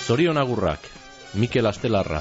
Zorion agurrak, Mikel Astelarra.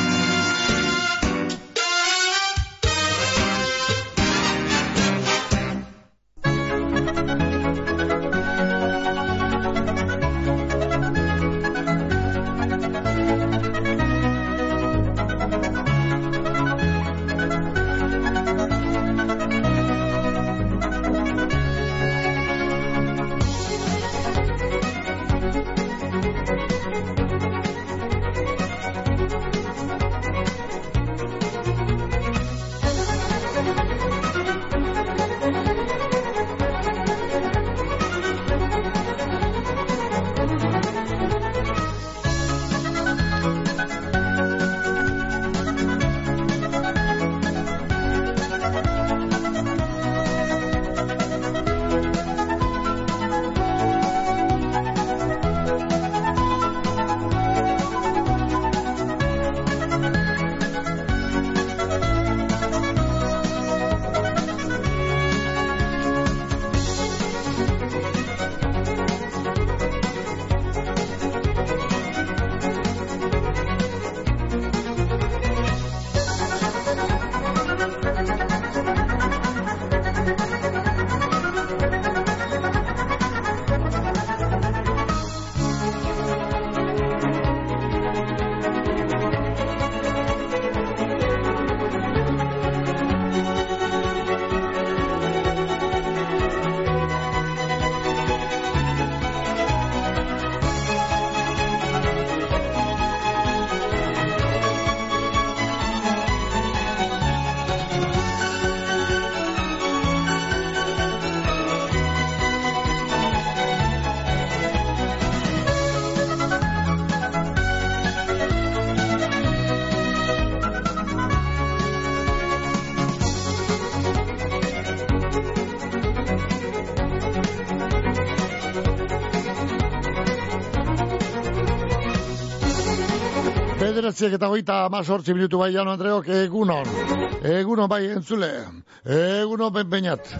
Bederatziak eta 38 minutu bai, Jano Andreok, egunon bai entzule, egunon benbeinat,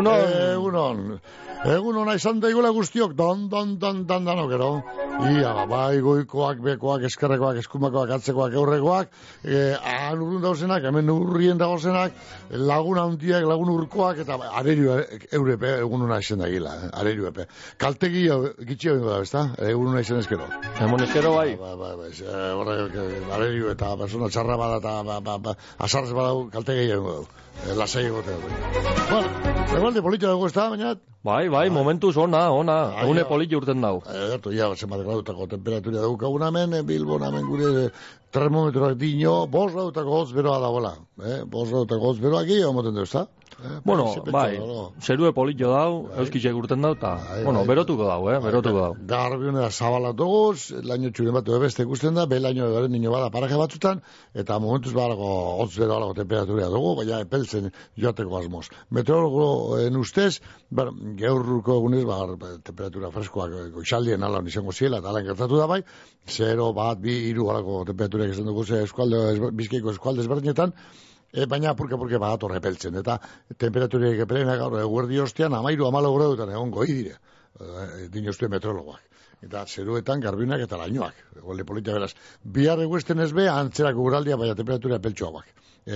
egunon izan daigula guztiok, danok, ero, ia, bai, goikoak, bekoak, eskerrekoak, eskumakoak, atzekoak, eurrekoak, han urrun dauzenak, hemen urrien dauzenak, lagun handiak, lagun urkoak, eta arerio eurepe, egunona izan daigila, arerio epe. Kaltegi gitxio bingo da, ezta? Egunona izan ezkero. Hemen ezkero bai. Horrek, arerio eta persona txarra bada eta asarrez badau kaltegi bingo da. Lasai egotea. Bueno, egualde politia dugu ez da, baina... Bai, momentuz ona, une politia urten dau. Gertu, ja, zenbat gradutako temperaturia dugu kagun hemen, Bilbon hemen gure termometroak dino, 5 gradutako hotz beroa dagoela. 5 gradutako hotz beroa gehiago moten du, ez da? Bueno, bai, zerue politxo dau, euskitxek urten dau, eta, bueno, berotuko dau. Garbionera zabalatoguz, laino txuren bat beste ikusten da, laino garen nino bada paraje batzutan, eta momentuz badako hotz beroa dago temperaturia dugu, baina epeltzen joateko asmoz. Meteorologoen ustez, geurruko egunez, temperatura freskoak goizaldien alan izango ziela, eta alan gertatu da bai, 0, 1, 2, 3 alako temperaturak izan dugu Bizkaiko eskualde ezberdinetan, baina apurke bat horrepeltzen, eta temperaturik epelena gaur eguerdi ostean 13-14 gradutan egongo dire, dinoztuen meteorologoak. Eta zeruetan garbinak eta lainoak, golde politia beraz. Bihar eguesten ez be, antzerako guraldia, baina temperatura epeltxoak.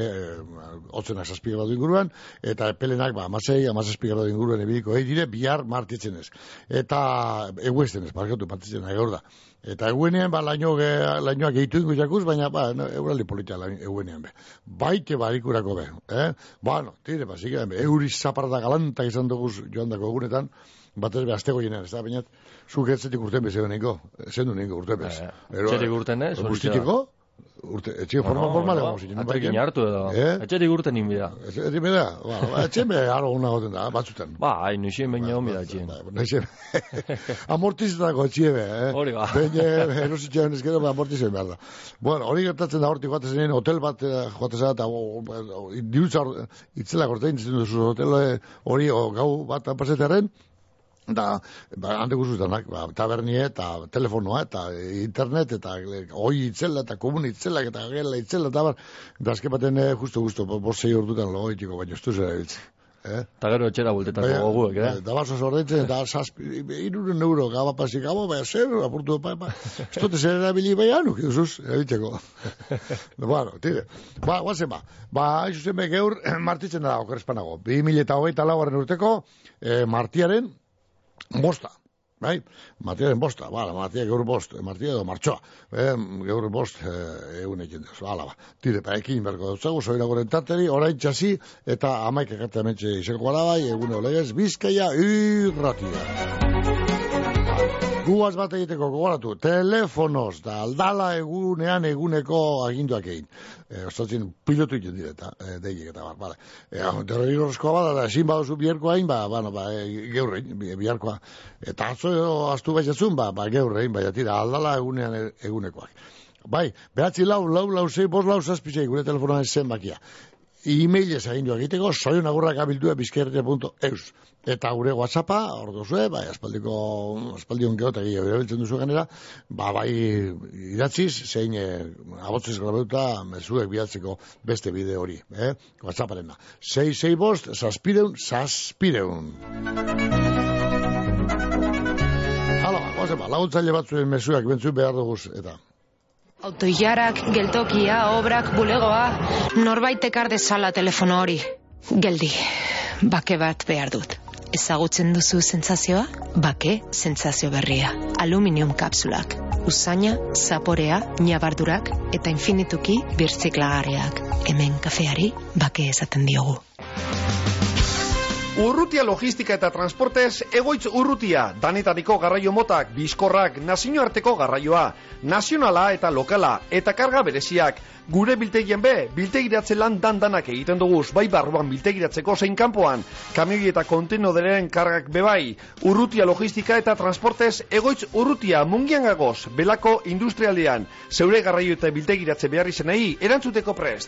Otzenak 7 gradu inguruan, eta epelenak 16 gradu inguruan ebiliko dire, bihar martitzen ez. Eta eguesten ez, martitzen gaur da. Eta eguenean, lainoak gehitu ingo jakuz, baina, euraldi politia eguenean be. Baite barikurako be, Bueno, tire, basikia, euriz zaparda galantak izan dugu joan dako egunetan, batez be, azteko jenean, ez da, baina, zuk etzetik urten bez, zendu ningo urten bez. Etzetik urten ez? Guztitiko? Etxeko formal egon zitzen. Atzekin hartu edo. Etxetik urten inbida. Etxetik bida? Etxen be, haro guna goten da, batzutan. Nuxien baina egon bida etxien. Amortizetako etxien be, Hori ba. Baina, erositxean ezkero, amortizen behar da. Bueno, hori gertatzen da, hortik joatezen hotel bat joatezen da, eta dirutza itzela gortein zitzen duzu hotel hori gau bat pasetearen, da, hande guztutanak, tabernie eta telefonoa eta internet eta hoi itzela eta komun itzela eta gela itzela eta azken baten justo, 6 ordutan logoitiko, baina ez du zera biltzen. Eta gero etxera bultetako goguek, Da baso zordetzen, eta 300 euro gabapasik gabo, baina zer, apurtu, ez dute zer erabili baina, nukiduzuz, erabiltzeko. Bueno, tire. Guazen hain zuzen geur, martitzen da okerrespanago. 2024 urteko, martiaren bosta. Bai, martiaren bosta, martia geur bost, martia edo martxoa, geur bost egunekin duz, tire, ekin berko dutzagu, soinagoren tarteri, orain txasi, eta amaik ekarte amentxe izeko gara bai, egune olegez, Bizkaia irratia. Guaz bat egiteko gogoratu, telefonoz, da aldala egunean eguneko aginduak egin. Ostatzen pilotu egin direta, deiek eta bar, derrigorrezkoa bada, da ezin baduzu biharkoa hain, geurrein, biharkoa. Eta atzo astu baizatzun, geurrein, tira, aldala egunean egunekoak. Bai, 9-4-6-5-6, gure telefonoan zenbakia. E-mailez aginduak egiteko, soionagurrakabildua.bizkairratia.eus. Eta gure WhatsAppa, hor duzue, aspaldion geotak erabiltzen duzu genera, bai idatziz, zein abotzez grabeuta mezuek bialtzeko beste bide hori, WhatsApparena. 665-6-6-6. Hala, laguntzaile batzuen mezuak bentzu behar duguz, eta... Autoilarak, geltokia, obrak, bulegoa, norbaitek ardezala telefono hori. Geldi, bake bat behar dut. Ezagutzen duzu sentsazioa? Bake sentsazio berria. Aluminium kapsulak. Usaina, zaporea, ñabardurak eta infinituki birziklagarriak. Hemen kafeari bake esaten diogu. Urrutia logistika eta transportez Egoitz Urrutia, danetariko garraio motak, bizkorrak, nazioarteko garraioa, nazionala eta lokala, eta karga bereziak. Gure biltegien biltegiratze lan danak egiten duguz, bai barruan biltegiratzeko zein kanpoan, kamioi eta kontenoderen kargak bebai. Urrutia logistika eta transportez Egoitz Urrutia, Mungian gagoz, Belako industrialdean, zeure garraio eta biltegiratze behar izenei, erantzuteko prest.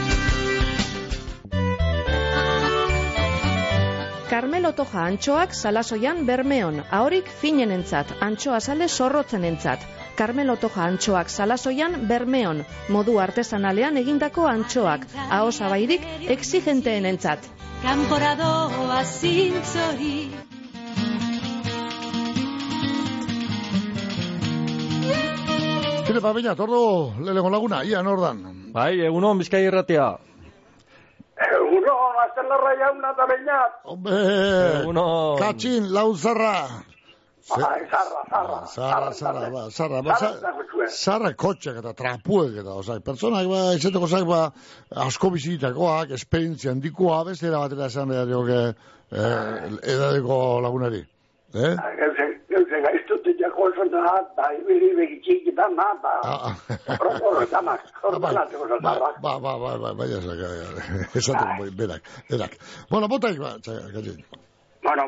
Carmelo Toja antxoak Salasoian Bermeon, ahorik finenentzat, antxoa sale zorrotzenentzat. Carmelo Toja antxoak Salasoian Bermeon, modu artesanalean egindako antxoak, ahosabairik exigenteenentzat. Kanporadoa zintzori. Zire papeina, tordo lehengo laguna, ia nordan. Bai, egunon Bizkaia irratia. Egunon, astelarra jauna eta behinat. Hombre, katxin, lau zarra. Zarra kotxek eta trapuek eta, personak, izeteko zaik, asko bizitakoak, esperientzia handikoa, beste erabatera esan behar joke edadeko lagunari. Gauze gaiztute jako esan da, da ibili begitxik eta horretanateko zazarrak. Esateko berak. Bueno, botaik katxin. Bueno,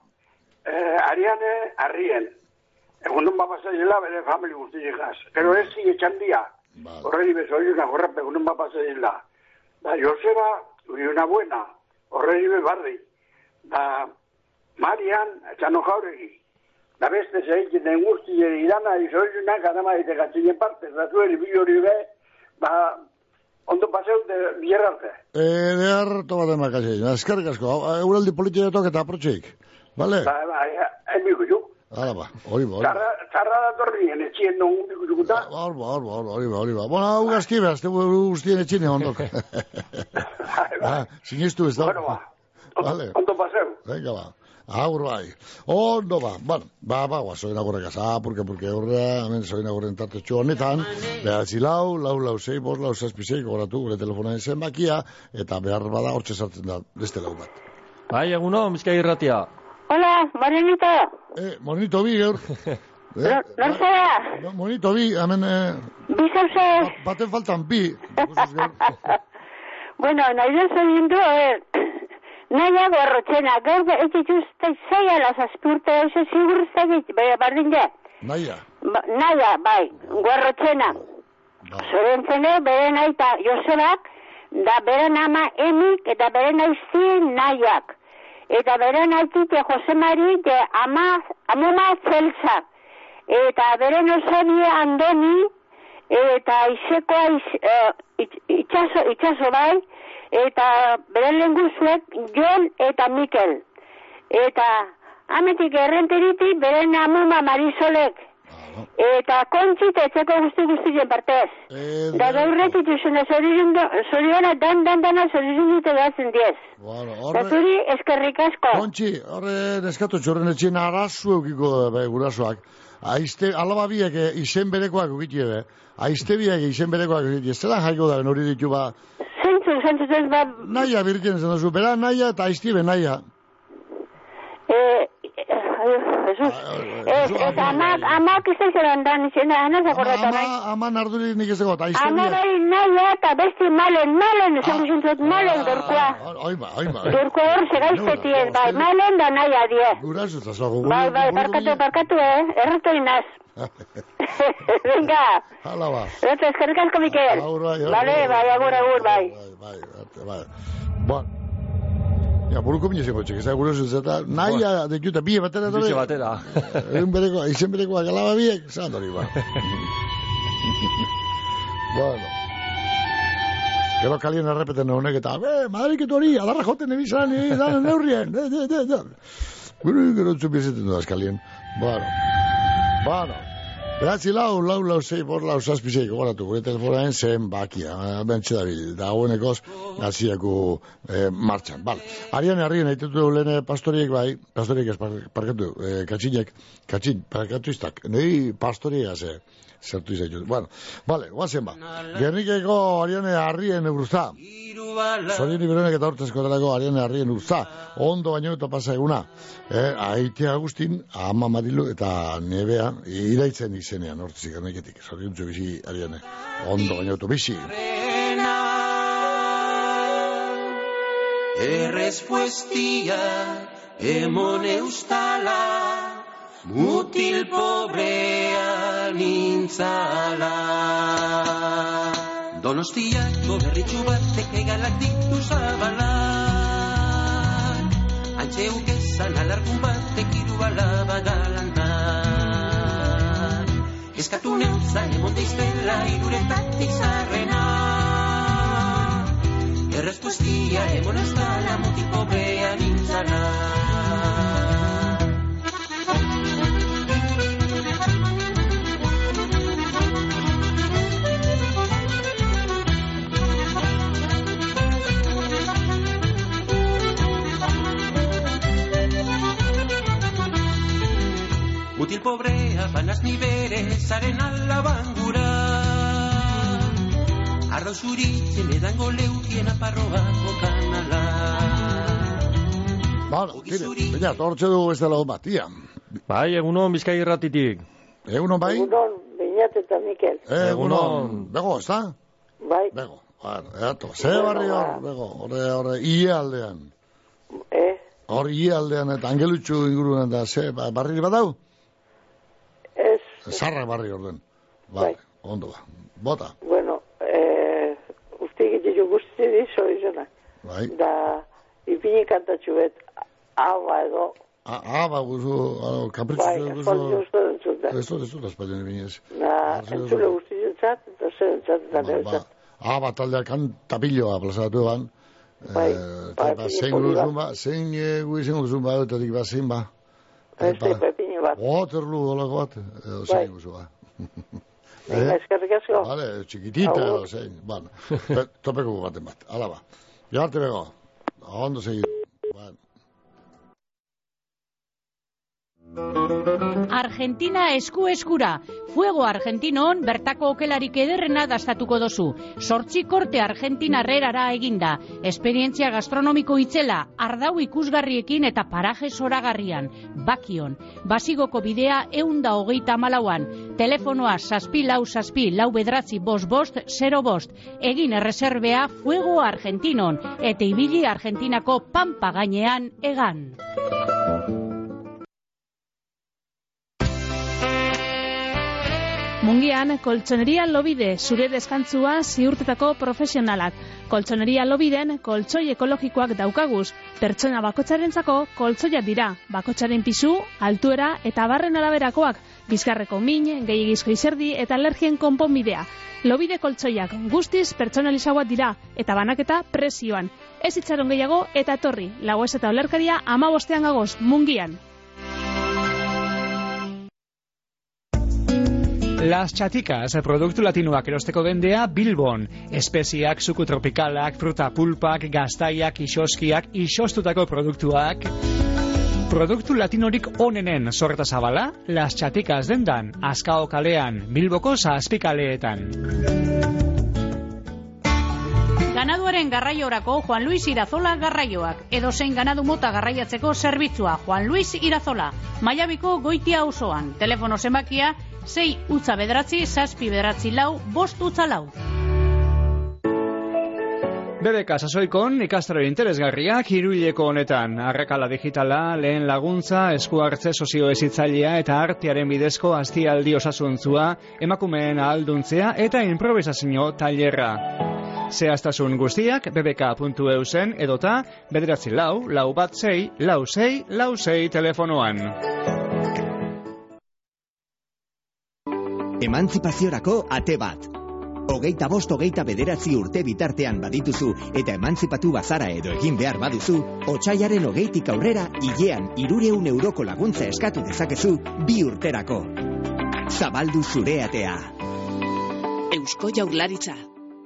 Arrien, egunon pasaila bere famili guztiekaz. Pero ez etxan dia, horreri bezoiuna horrep egunon pasaila. Da Joseba, una buena, horreri bebarri. Da Marian, etxano jauregi. Da beste zeikin den guztiek irana, izoiuna kadama ite gatzinen parte. Da zueri bi hori ondo paseu de bierrarte. Harto bat emak katxin, eskerrik asko, euraldi politietok eta aprotxeik. Vale. Emigo Hala hori ba. Zarra datorrien etxien non bikutukuta. Hori ba. Bona, hau gazkibe, azte guztien etxine ondok. Sinistu ez da. Bueno, ondo paseu. Venga, aur bai. Ondo bueno, soinagurrekaz, porque horrea, hemen soinagurren tartetxo honetan, behatzi lau, 6, 5, 6, goratu gure telefonaen zenbakia, eta behar bada hortxe sartzen da, beste lau bat. Bai, egunon, Bizkaia irratia. Hola, Morenito. Morenito bi, gaur. Lorzea. Morenito bi, hemen... Bizauze. Baten faltan bi. Bueno, nahi dut du, naia gorrotxena, gaur ez dituzte zaila lasazpurte, oso siguruzta bardin ja. Naia? Naia, bai, gorrotxena. Zorentzene, bere nahi eta Josebak, da beren ama Emik eta beren aiztien Naiak. Eta beren aitite Jose Mari de amuma Zelsa. Eta beren osabie Andoni eta izekoa itxaso bai, eta beren lenguzuek Jon eta Mikel. Eta ametik errenteritik beren amuma Marisolek. Eta kontxit etxeko guztien partez. Da gaurretik izuna zoriona dana zorizun dute behatzen diez. Da zuri eskerrik asko. Kontxi, horre neskatu txorren etxien arazu eukiko gurasoak. Alaba biak izen berekoak ukitie be. Aizte biak izen berekoak ukitie. Zeran jaiko da hori ditu ba? Zentzu ez ba... Naia birken zen duzu. Bera naia eta aizti be naia. Eta amak izan zelan da, anaz akorreta nahi. Ama nardurik nik ez dago, eta aizte ama bai nahi eta besti malen, esan duzuntzut malen dorkoa. Oima. Dorkoa hor segaiztetien, bai, malen da nahi adie. Gurasu eta zago. Bai, barkatu, errato inaz. Venga. Hala ba. Eta eskerrik asko, Mikel. Bale, bai, agur, bai. Bon. Ja, buruko minezeko txek, ez da gurasu zeta, naia dekuta bie batera dole. Bize batera. Izen berekoa galaba biek, zan hori ba. Bueno. Gero kalien errepeten honek eta, Madriketu hori, adarra joten ebizan, neurrien, Gero txupizeten du azkalien. Bueno. Beratzi lau, zei, bor lau, zazpizeik, goratu, gure telefonaen zen bakia, bentsi dabil, da guenekoz, naziaku martxan. Ariane, haitetu lehen pastoriek bai, pastoriek ez parkatu, katxin, parkatu iztak, nahi pastoriek ze, zertu izaitu. Bueno, guazen ba. Gernikeko Ariane Arrien urza. Zorion Iberonek eta hortezko delako Ariane Arrien urza. Ondo baino eta pasa eguna. Aitea Agustin, ama Marilu eta Nebea, iraitzen izenean hortzik gerneketik. Zorion zu bizi Ariane. Ondo baino eta bizi. Errespuestia emon eustala mutil pobrea nintzala. Donostiako berritxu batek egalak ditu zabalak, antxeuk esan alargun batek irubala badalanda. Eskatu neutza emon deiztela iruretatik zarrena, errespuestia emon eustala mutil pobrea nintzala. Mutil pobrea banaz ni bere zaren alabangura, ardo zuritzen edango leukien aparroako kanala. Baina, tortxe dugu ez dela bat, tia. Bai, egunon Bizkai Irratitik. Egunon bai? Egunon, Beñat eta Mikel. Egunon. Bego, ez da? Bai. Bego, ze barri hor, bego, horre, ie aldean. Hor ie aldean eta angelutxu inguruan da, ze, barri bat dau? Ez. Zarra barri orden. Bai. Ondo ba. Bota. Bueno, ustik ditu guzti dizo izena. Bai. Da, ipini kantatxu bet, aba edo. Aba guzu, kapritxu bai, guzu. Bai, espaldi entzut da. Ez dut espaldi nibinez. Entzule guzti entzat, eta zer entzat eta neuzat. Aba taldea kantapiloa plazatu eban. Bai. Zein guzun ba, zein guizen guzun ba, eta dik ba, zein ba. Ez da, pepini bat. Waterloo dolako bat, zein guzu ba. Eskerrik asko. Vale, txikitita edo zein. Bueno, topeko baten bat, ala ba. Jarte bego, ondo segit. Argentina esku-eskura. Fuego argentinon bertako okelarik ederrena dastatuko dozu. 8 korte argentinarrerara eginda. Esperientzia gastronomiko itzela, ardau ikusgarriekin eta paraje zoragarrian. Bakion. Basigoko bidea 134an. Telefonoa 644-445-505. Egin erreserbea Fuego argentinon. Eta ibili Argentinako pampa gainean egan. Mungian, koltsoneria Lobide, zure deskantzua ziurtetako profesionalak. Koltsoneria Lobiden, koltsoi ekologikoak daukaguz. Pertsona bakotsarentzako koltsoia dira. Bakotsaren pisu, altuera eta barren araberakoak. Bizkarreko min, gehiagizko izerdi eta alergien konponbidea. Lobide koltsoiak guztiz pertsonalizagoak dira eta banaketa prezioan. Ez itxaron gehiago eta etorri. Lagoez eta olerkaria 15 gagoz, Mungian. Las Chaticas, produktu latinoak erosteko dendea Bilbon. Espeziak, suku tropikalak, fruta pulpak, gaztaiak, isoskiak, isostutako produktuak. Produktu latinorik onenen sorreta zabala, Las Chaticas dendan, Azkao kalean, Bilboko zazpikaleetan. Ganaduaren garraiorako Juan Luis Irazola garraioak. Edozein ganadu mota garraiatzeko zerbitzua Juan Luis Irazola. Maiabiko Goitia auzoan. Telefono zenbakia 6 utza bederatzi, 7 bederatzi lau, 5 utza lau. BBK sasoikon ikastaro interesgarriak hiruileko honetan. Arrakala digitala, lehen laguntza, esku hartze soziohezitzailea eta artearen bidezko aztialdi osasuntzua, emakumeen ahalduntzea eta improvisazio tailerra. Zehaztasun guztiak bbk.eusen edota 944-416-4646 telefonoan. Emantzipaziorako ate bat. 25-29 urte bitartean badituzu eta emantzipatu bazara edo egin behar baduzu, otsaiaren 20 aurrera hilean 300 euroko laguntza eskatu dezakezu 2 urterako. Zabaldu zure atea. Eusko Jaurlaritza.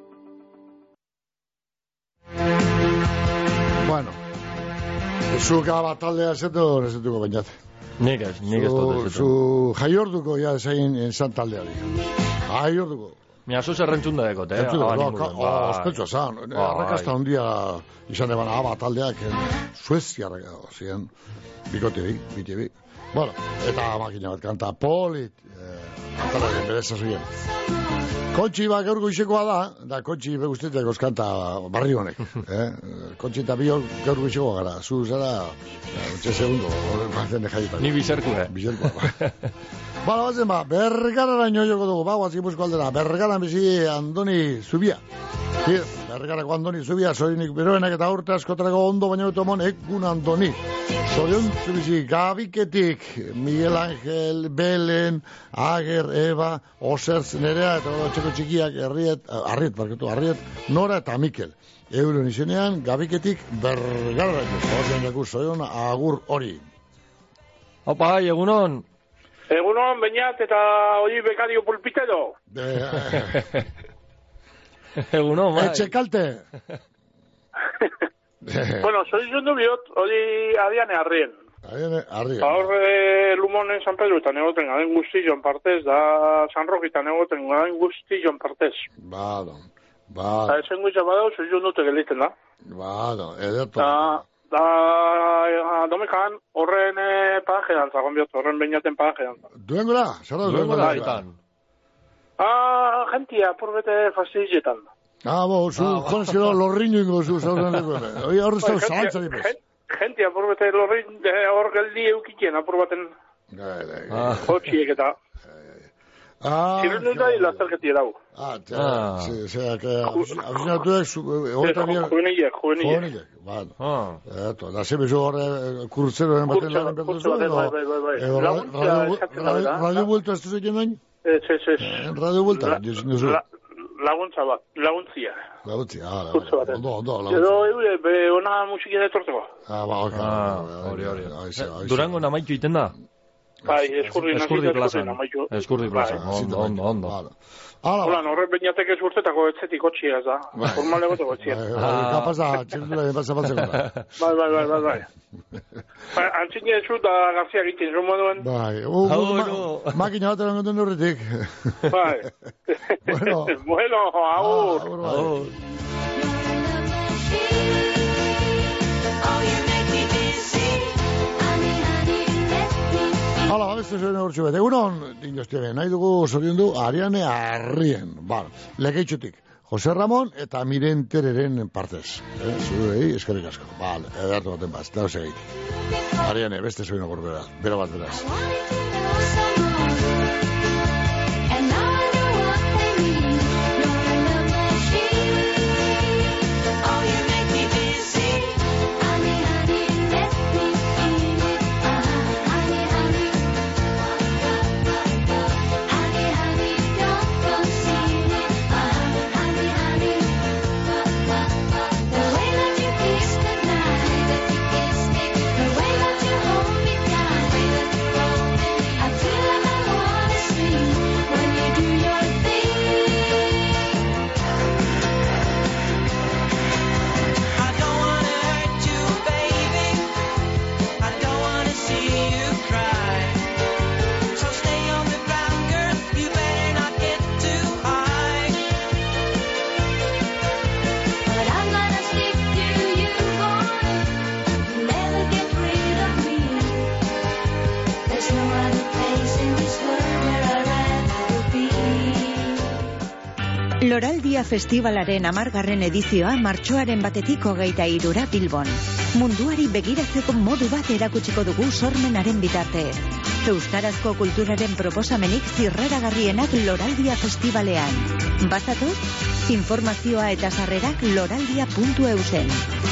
Bueno, zuka bat taldea esetuko bainate. Nik ez dut zu jaiorduko ja esain zan taldeari. Jaiorduko. Mira, zu zerrentzun da dekot, ospetxo zan. Arrakasta handia izan eban bat taldeak Sueziarra ziren bikote bi. Bueno, eta makina bat kanta polit taldearen bereza zuen. Kontxi bat gaur goizekoa da kontxi beguztetak kanta barri honek. Kontxi eta biok gaur goizekoa gara. Zu zara, txe segundo, ni bizerku, Bala, batzen Bergarara joko dugu, guazki busko aldera. Bergaran bizi Andoni Zubia. Bergarako Andoni Zubia, zorinik beroenak eta urte askotarako ondo baina automon egun Andoni. Zoriontzu bizi Gabiketik, Miguel Ángel, Belen, Ager, Eba, Osertz, Nerea, eta txeko txikiak, Arriet, Nora eta Mikel. Euron izenean, Gabiketik Bergarara joko. Zorion agur hori. Opa, egunon. Egunon, bainat, eta hori bekario pulpitedo. Egunon, bai. Etxe kalte. Bueno, soizun du biot, hori Adiane Arrien. Horre Lumonen San Pedro eta negoten gaden guztillon partez, da San Roque eta negoten gaden guztillon partez. Bado. Eta esen guztia badao, soizun dute geliten da. Bado, edeto. Da domekan horren pagajean zagon biot, horren bainaten pagajean. Duengora? Duengora. Gentia, purbete fastidietan. Zu, konzero lorriño ingo zu, zauden leko. Hoi horrezta zalantzari bez. Gentia, purbete lorriño, hor geldi eukikien, apurbaten. Hotxiek eta. Zirun da hil azterketi erau. Afizinatuek, juvenilek. Eto, da zebezu horre kurtzeroen baten laren bertuzu. Radio Vuelta ez duzu egin dain? Radio Vuelta? Laguntza bat, laguntzia. Ondo. Edo eure, ona musikia detorteko. Hori. Durango namaitu iten da? Bai, eskurdi plazan. Ondo. Hola, horren bainatek ez urtetako etzetik otxia ez da. Formal egoteko etxia. Kapaz da, txertula pasa batzeko da. Bai. Antzine ez da Garzia egiten, zuen moduen. Bai, makina bat erango duen horretik. Bai. Bueno, agur. Hala, babestu zuen hortzu bet. Egunon, dinoztebe, nahi dugu zorion du Ariane Arrien. Legeitxutik. Jose Ramon eta Miren Tereren partez. Zurei, eskerrik asko. Edartu baten bat, da hose egit. Ariane, beste zuen agur bera. Bera bat beraz. Loraldia Festivalaren 10. edizioa martxoaren 1 23 Bilbon. Munduari begiratzeko modu bat erakutsiko dugu sormenaren bitartez. Euskarazko kulturaren proposamenik zirraragarrienak Loraldia Festivalean. Bazatoz, informazioa eta sarrerak loraldia.eusen.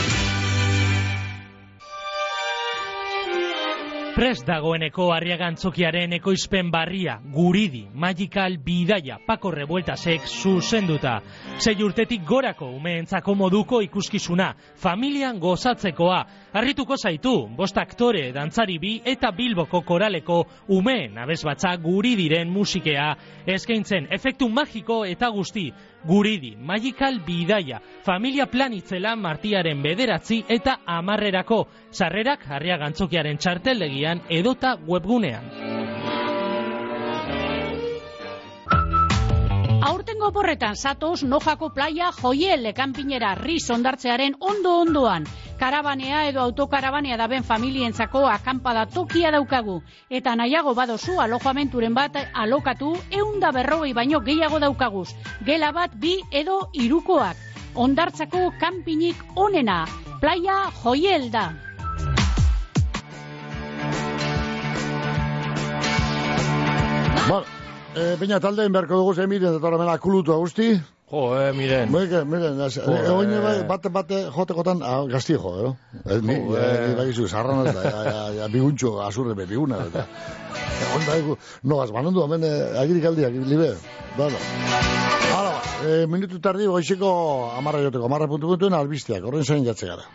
Prest dagoeneko Arriagantzokiaren ekoizpen barria, Guridi, Magical Bidaia, Pako Rebueltasek zuzenduta. 6 urtetik gorako umeentzako moduko ikuskizuna, familian gozatzekoa. Harrituko zaitu, 5 aktore, dantzari 2 eta Bilboko koraleko umeen abesbatza Guridiren musikea. Eskaintzen efektu magiko eta guzti. Guridi, Magical Bidaia, familia planitzela martiaren 9 eta 10 sarrerak Arriagantzokiaren txarteldegian edota webgunean. Aurtengo porretan zatoz Nojako playa Joiel ekanpinera Riz ondartzearen ondoan. Karabanea edo autokarabanea daben familientzako akampada tokia daukagu. Eta nahiago badozu alojamenturen bat alokatu 140 baino gehiago daukaguz. Gela bat 2 edo 3koak. Ondartzako kanpinik onena. Playa Joiel da. Bueno, baina taldeen beharko dugu miren eta horremena kulutu guzti. Jo, miren. Miren, oin bate jotekotan gazti jo, Ni bagizu, sarran eta biguntxo azurre biguna. Onda, nogaz, banondu, hemen agirik aldiak, libe. Bueno. Hala, minutu tardi, goizeko 10 joteko, 10 albisteak, horren zain jatze gara.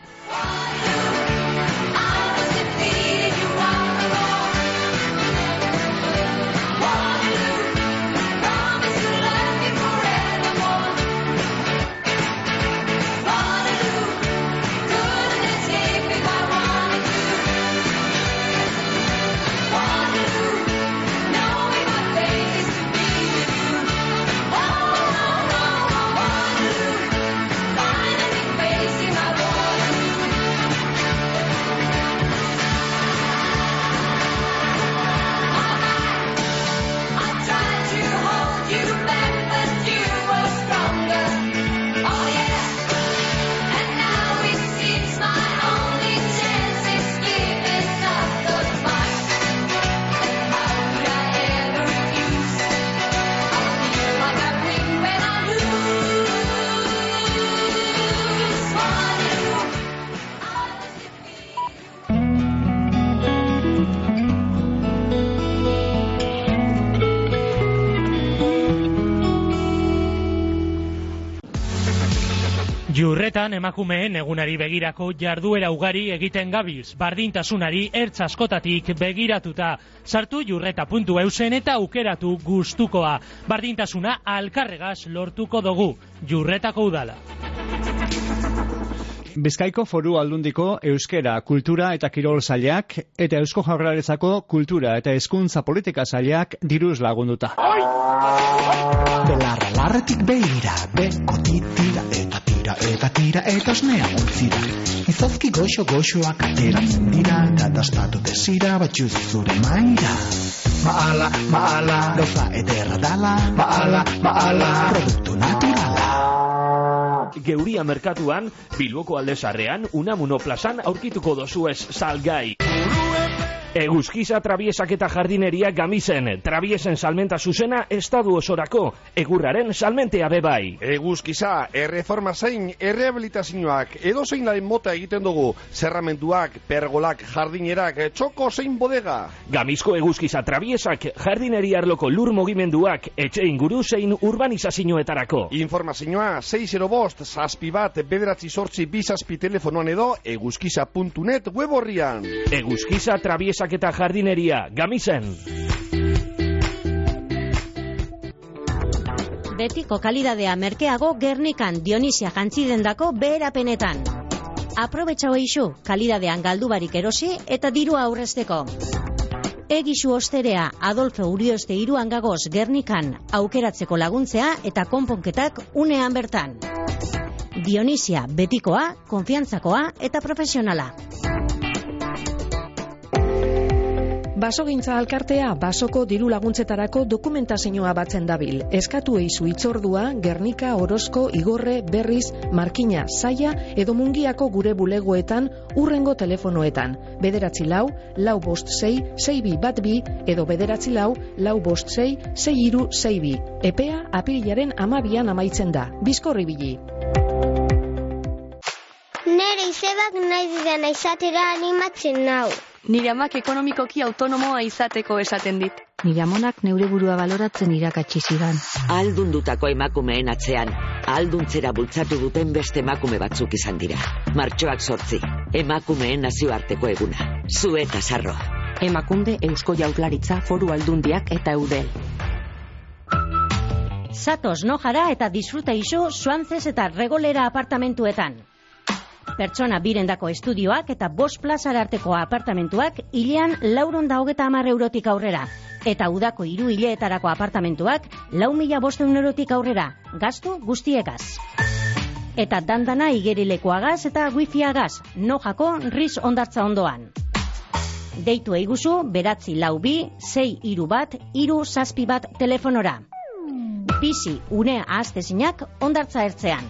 Jurretan emakumeen egunari begirako jarduera ugari egiten gabilz, bardintasunari ertz askotatik begiratuta. Sartu jurreta.eusen eta aukeratu gustukoa. Bardintasuna alkarregaz lortuko dugu. Jurretako udala. Bizkaiko Foru Aldundiko Euskera, Kultura eta Kirol sailak eta Eusko Jaurlaritzako Kultura eta Hezkuntza Politika sailak diruz lagunduta. Belarra-larretik beira, beko titira eta tira eta osnea untzira. Izozki goxo-goxoak ateratzen dira, katastatu desira batxuz zure maira. Maala, gauza ederra dala, maala, produktu naturala. Geuria merkatuan, Bilboko Aldezarrean, Unamuno plazan aurkituko dozuez salgai. Eguzkiza trabiesak eta jardineria Gamizen, trabiesen salmenta zuzena estadu osorako, egurraren salmentea bebai. Eguzkiza, erreforma zein, errehabilitazioak, edo zein laren mota egiten dugu, zerramenduak, pergolak, jardinerak, txoko zein bodega. Gamizko eguzkiza trabiesak, jardineria arloko lur mugimenduak, etxe inguru zein urbanizazioetarako. Informazioa 605 zazpi1 bederatzi sortzi 2 zazpi telefonoan edo eguzkiza.net web horrian. Eguzkiza trabiesak eta jardineria, Gamizen. Betiko kalidadea merkeago Gernikan Dionisia jantzidendako beherapenetan. Aprobetxau eixu, kalidadean galdubarik erosi eta dirua aurrezteko. Egisu osterea Adolfo Urioste 3 gagoz Gernikan aukeratzeko laguntzea eta konponketak unean bertan. Dionisia, betikoa, konfiantzakoa eta profesionala. Basogintza alkartea basoko diru laguntzetarako dokumentazioa batzen dabil. Eskatu eizu itzordua Gernika, Orozko, Igorre, Berriz, Markina, Zaia edo Mungiako gure bulegoetan urrengo telefonoetan. 944-456-6212 edo 944-456-6362. Epea apirilaren 12an amaitzen da. Bizkorri bili. Nere izebak nahi didana izatera animatzen nau. Nire amak ekonomikoki autonomoa izateko esaten dit. Nire amonak neure burua baloratzen irakatsi zidan. Ahaldundutako emakumeen atzean, ahalduntzera bultzatu duten beste emakume batzuk izan dira. Martxoak 8, emakumeen nazioarteko eguna. Zu eta Sarro. Emakunde, Eusko Jaurlaritza, Foru Aldundiak eta Eudel. Zatoz nojara eta disfruta iso Suantzez eta Regolera apartamentuetan. Pertsona birendako estudioak eta 5 plazara arteko apartamentuak hilean 450 eurotik aurrera. Eta udako 3 hileetarako apartamentuak 4.500 eurotik aurrera. Gastu guztiegaz. Eta dandana igerilekoagaz eta wifiagaz. Nojako Riz ondartza ondoan. Deitu eiguzu 942-631-371 telefonora. Bizi une ahaztezinak ondartza ertzean.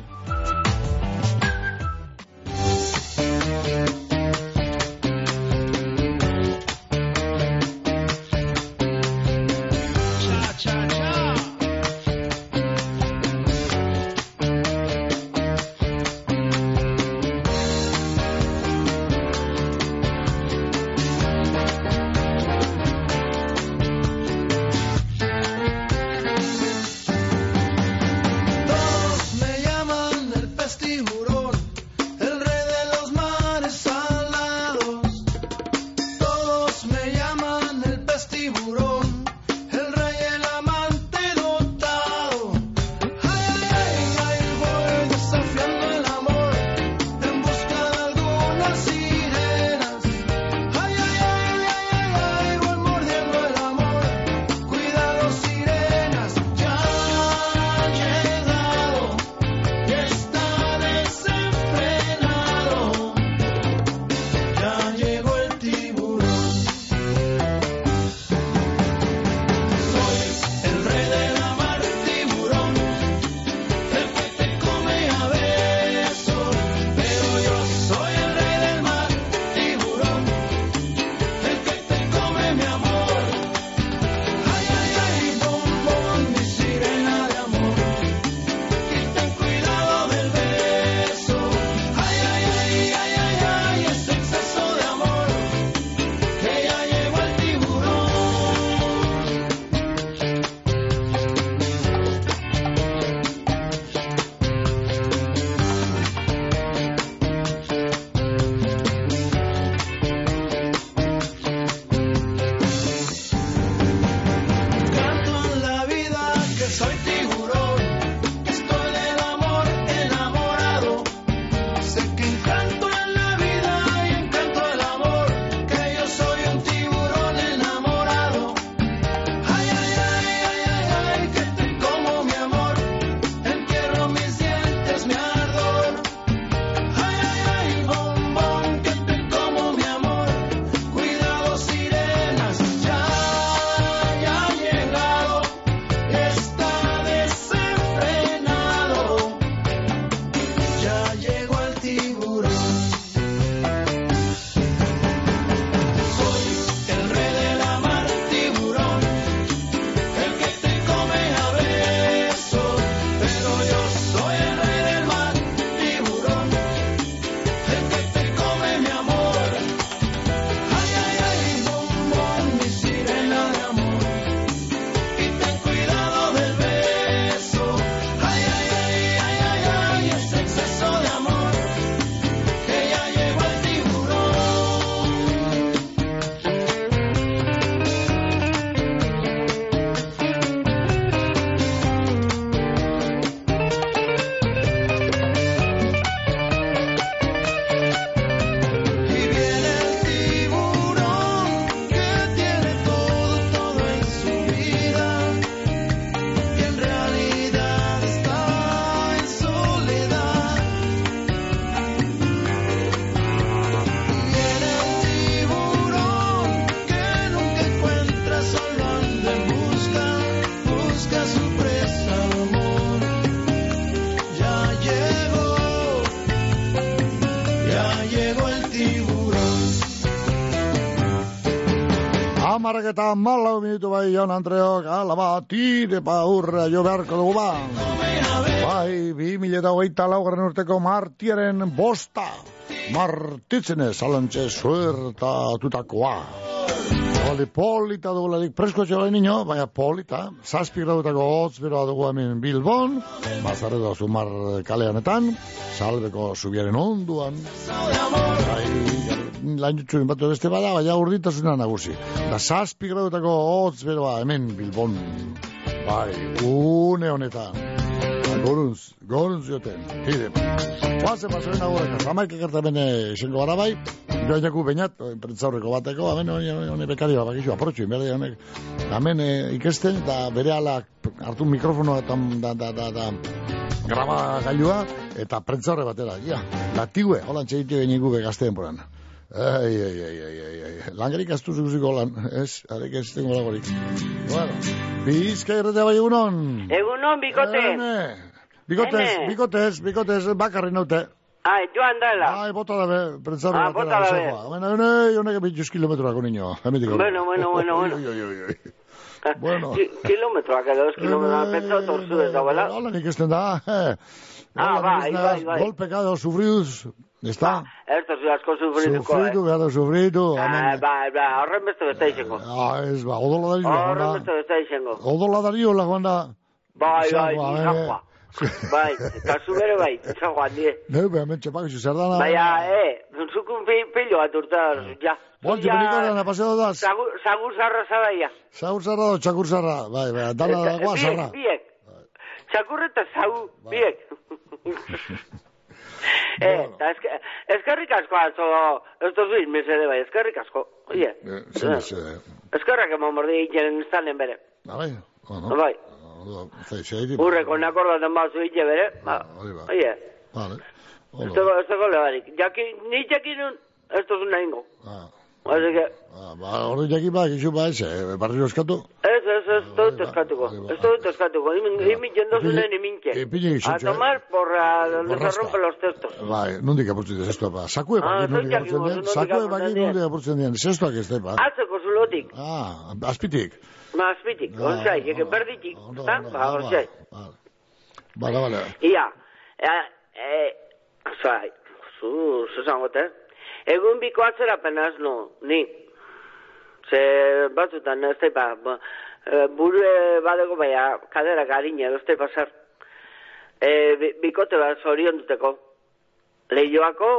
10:14 bai, Jon Andreok, alaba, tire pa urra jo beharko dugu ba. Bai, 2024 urteko martiaren bosta. Martitzenez, alantxe suertatutakoa. Polita dugularik presko txola niño, baina polita. 7 gradutako hotz beroa dugu hemen Bilbon. Bazarre da Zumar kaleanetan. Salbeko zubiaren onduan. Bai, lan jutxurin batu beste bada, baina urditasuna nagusi. Da 7 gradutako hotz beroa hemen Bilbon. Bai, une honetan. Gorunz joten. Hide. Oazen basoen agurrak. Amaik ekartamen esengo gara bai. Joainaku bainat, prentzaurreko bateko, hone bekari bakizu, aprotxu, inberdi honek. Hemen ikesten, da bere ala hartu mikrofonoa eta graba gailua, eta prentzaurre batera. Ja, latigue, holan txegitu egin gube gazteen poran. Langerik aztu zuziko holan, ez? Arek ez tengo lagorik. Bueno, Bizka irretea bai egunon. Egunon, bikote. Bikotez, bakarri naute. Joan dela. Bota dabe, prentzarra bota dabe. Honek 20 kilometroako niño. Bueno. Bueno. Kilometroak edo, 2 kilometroak, pentsa torzu ez da, bela? Hola, nik esten da. Bai. Golpekado, sufriuz, está? Esto zu asko sufrituko, Sufritu. Ba, horren beste izango. Ez ba, odoladario. Horren beste izango. Odoladario, la Juanda. Bai, izangoa. Bai, kasu bere bai, izan joan die. Behar mentxepak, zer dana. Baina, zukun pilo bat urtar, ja. Bolti, pelikaren, apaseo daz. Zagur zarra zadaia. Zagur zarra o txakur zarra, bai, dana dagoa zarra. Biek, txakur eta zagur, biek. Eskerrik asko, estos biz, mesede bai, eskerrik asko. Oie, eskerrak emon bordi egiten instalen bere. Bai, bai. Urreko nakordaten bazu ite bere. Oie. Esto gole barik. Ni jakinun, esto zun nahi ingo. Así que... Horri jakin bak, isu ba, barrio eskatu? Ez, dut eskatuko. Imin jendozunen imintxe. A tomar porra, donde se rompe los testos. Bai, nondik apurtzen dien, zestoa pa. Sakue baki nondik apurtzen dien, zestoak ez da, pa. Atzeko zulotik. Azpitik. Azpitik, onzai, eke berditik. Onzai. Bala. Ia, zai, zuzangote, egun biko atzerapen azno, ni. Ze batzutan, ez da, buru badeko baina, kadera garine, ez da pasar. Bikote bat zorion duteko. Leioako,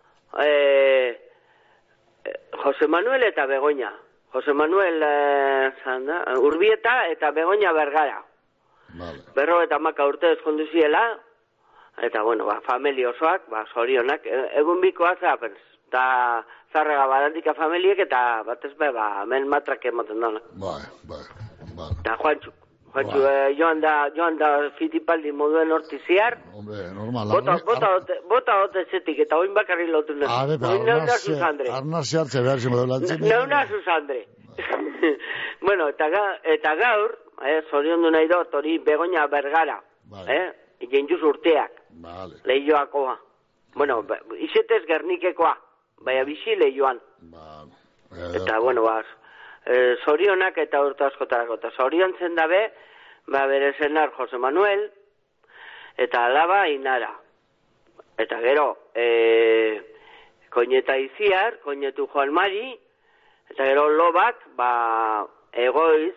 Jose Manuel eta Begoña. Jose Manuel Urbieta eta Begoña Bergara. Berro eta maka urte eskonduziela, eta, bueno, familia osoak, zorionak, egun biko atzerapen. Eta zarrega badandika familiek eta batez hemen matrak ematen dana. Bai. Eta Juantxu, joan da Fitipaldi moduen hortiziar. Hombre, normal. Bota hote zetik eta oin bakarri lotu nesu. Neuna Susandre. Arnaz hartze behar zimo latzen. Neuna Susandre. Bueno, eta gaur, zorion du nahi dut, hori Begoña Bergara. Jenduz urteak. Lehioakoa. Bueno, izetez Gernikekoa. Baina bizi lehioan. Eta, bueno, zorionak eta urte askotarako. Eta zorion zen dabe, bere zenar Jose Manuel, eta alaba Inara. Eta gero, koineta Iziar, koinetu Joan Mari, eta gero lobak, Egoiz,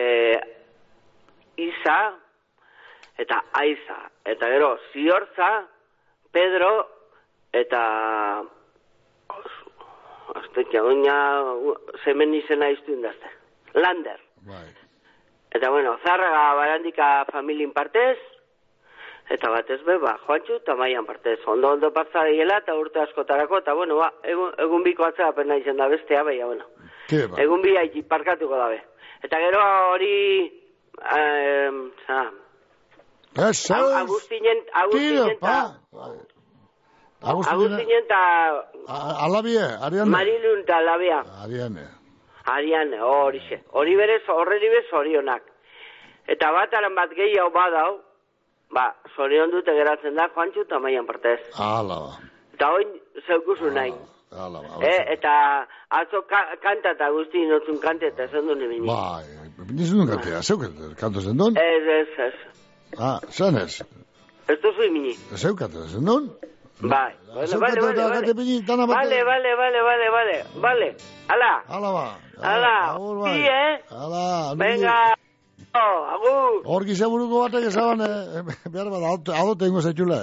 Isa, eta Aiza. Eta gero, Ziorza, Pedro, eta... Aztekia, oina zemen izena iztu indazte. Lander. Eta, bueno, Zarraga barandika familien partez, eta batez Juantxu eta Maian partez. Ondo pasadiela eta urte askotarako, eta, bueno, egun biko atzerapen nahi zen da bestea, baina, bueno. Egun bi haiti parkatuko dabe. Eta gero hori... Agustinen eta... Alabie, Ariane. Marilun eta Alabia. Ariane, hori berez, horreri bez zorionak. Eta bataran bat gehiago badau, zorion dute geratzen da Juantxu eta Maian partez. Ala. Eta oin zeukuzu nahi. Eta atzo kanta eta guzti inotzun kante eta esan duen ebini. Bai, nizun duen kantea, zeuket, kanto zen duen? Ez. Ah, zan ez? Ez duzu ebini. Zeuket, zen duen? Bai, vale. Ala, bi, Ala, venga, agur. Horki zeburuko batek ezaban, behar bat, adote ingo zetxula.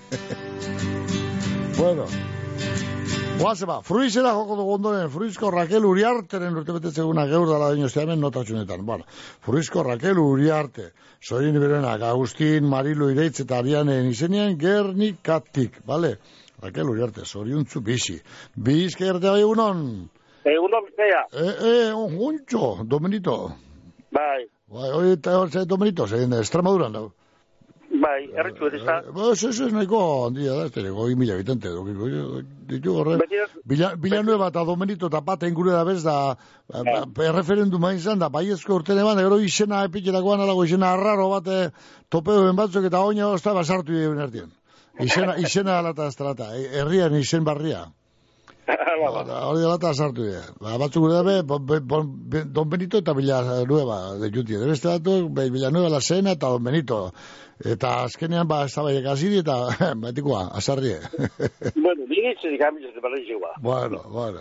Bueno. Guazeba, fruizera joko dugu ondoren, fruizko Raquel Uriarteren urtebetetzeguna geur dala dinostea hemen notatxunetan. Bueno, fruizko Raquel Uriarte, Sorin Iberenak, Agustin, Marilu Ireitz eta Arianen izenean Gernikatik, bale? Raquel Uriarte, zoriuntzu bizi. Bizka erte bai egunon? Egunon bizkaia. Onjuntxo, Domenito. Bai. Hoi eta Domenito, zein Estramaduran dago. Bai, erretxu edizta. Ez nahiko handia da, ez teneko 2.000 habitante ditu horre. Villanueva eta Domenito eta Pata ingure da bez da referenduma izan da, baiezko urten eban, gero izena epikerakoan alago izena arraro bate topeoen batzuk eta oina ozta basartu egin ertien. Izena alata estrata, herrian izen barria. Hori alata sartu dira. Batzuk gure dabe, Don Benito eta Villanueva de Juti. Beste datu, Villanueva la Sena eta Don Benito. Eta azkenean, ez da baiek aziri eta batikoa, azarrie. Bueno, digitzen ikamizete barrizioa. Bueno.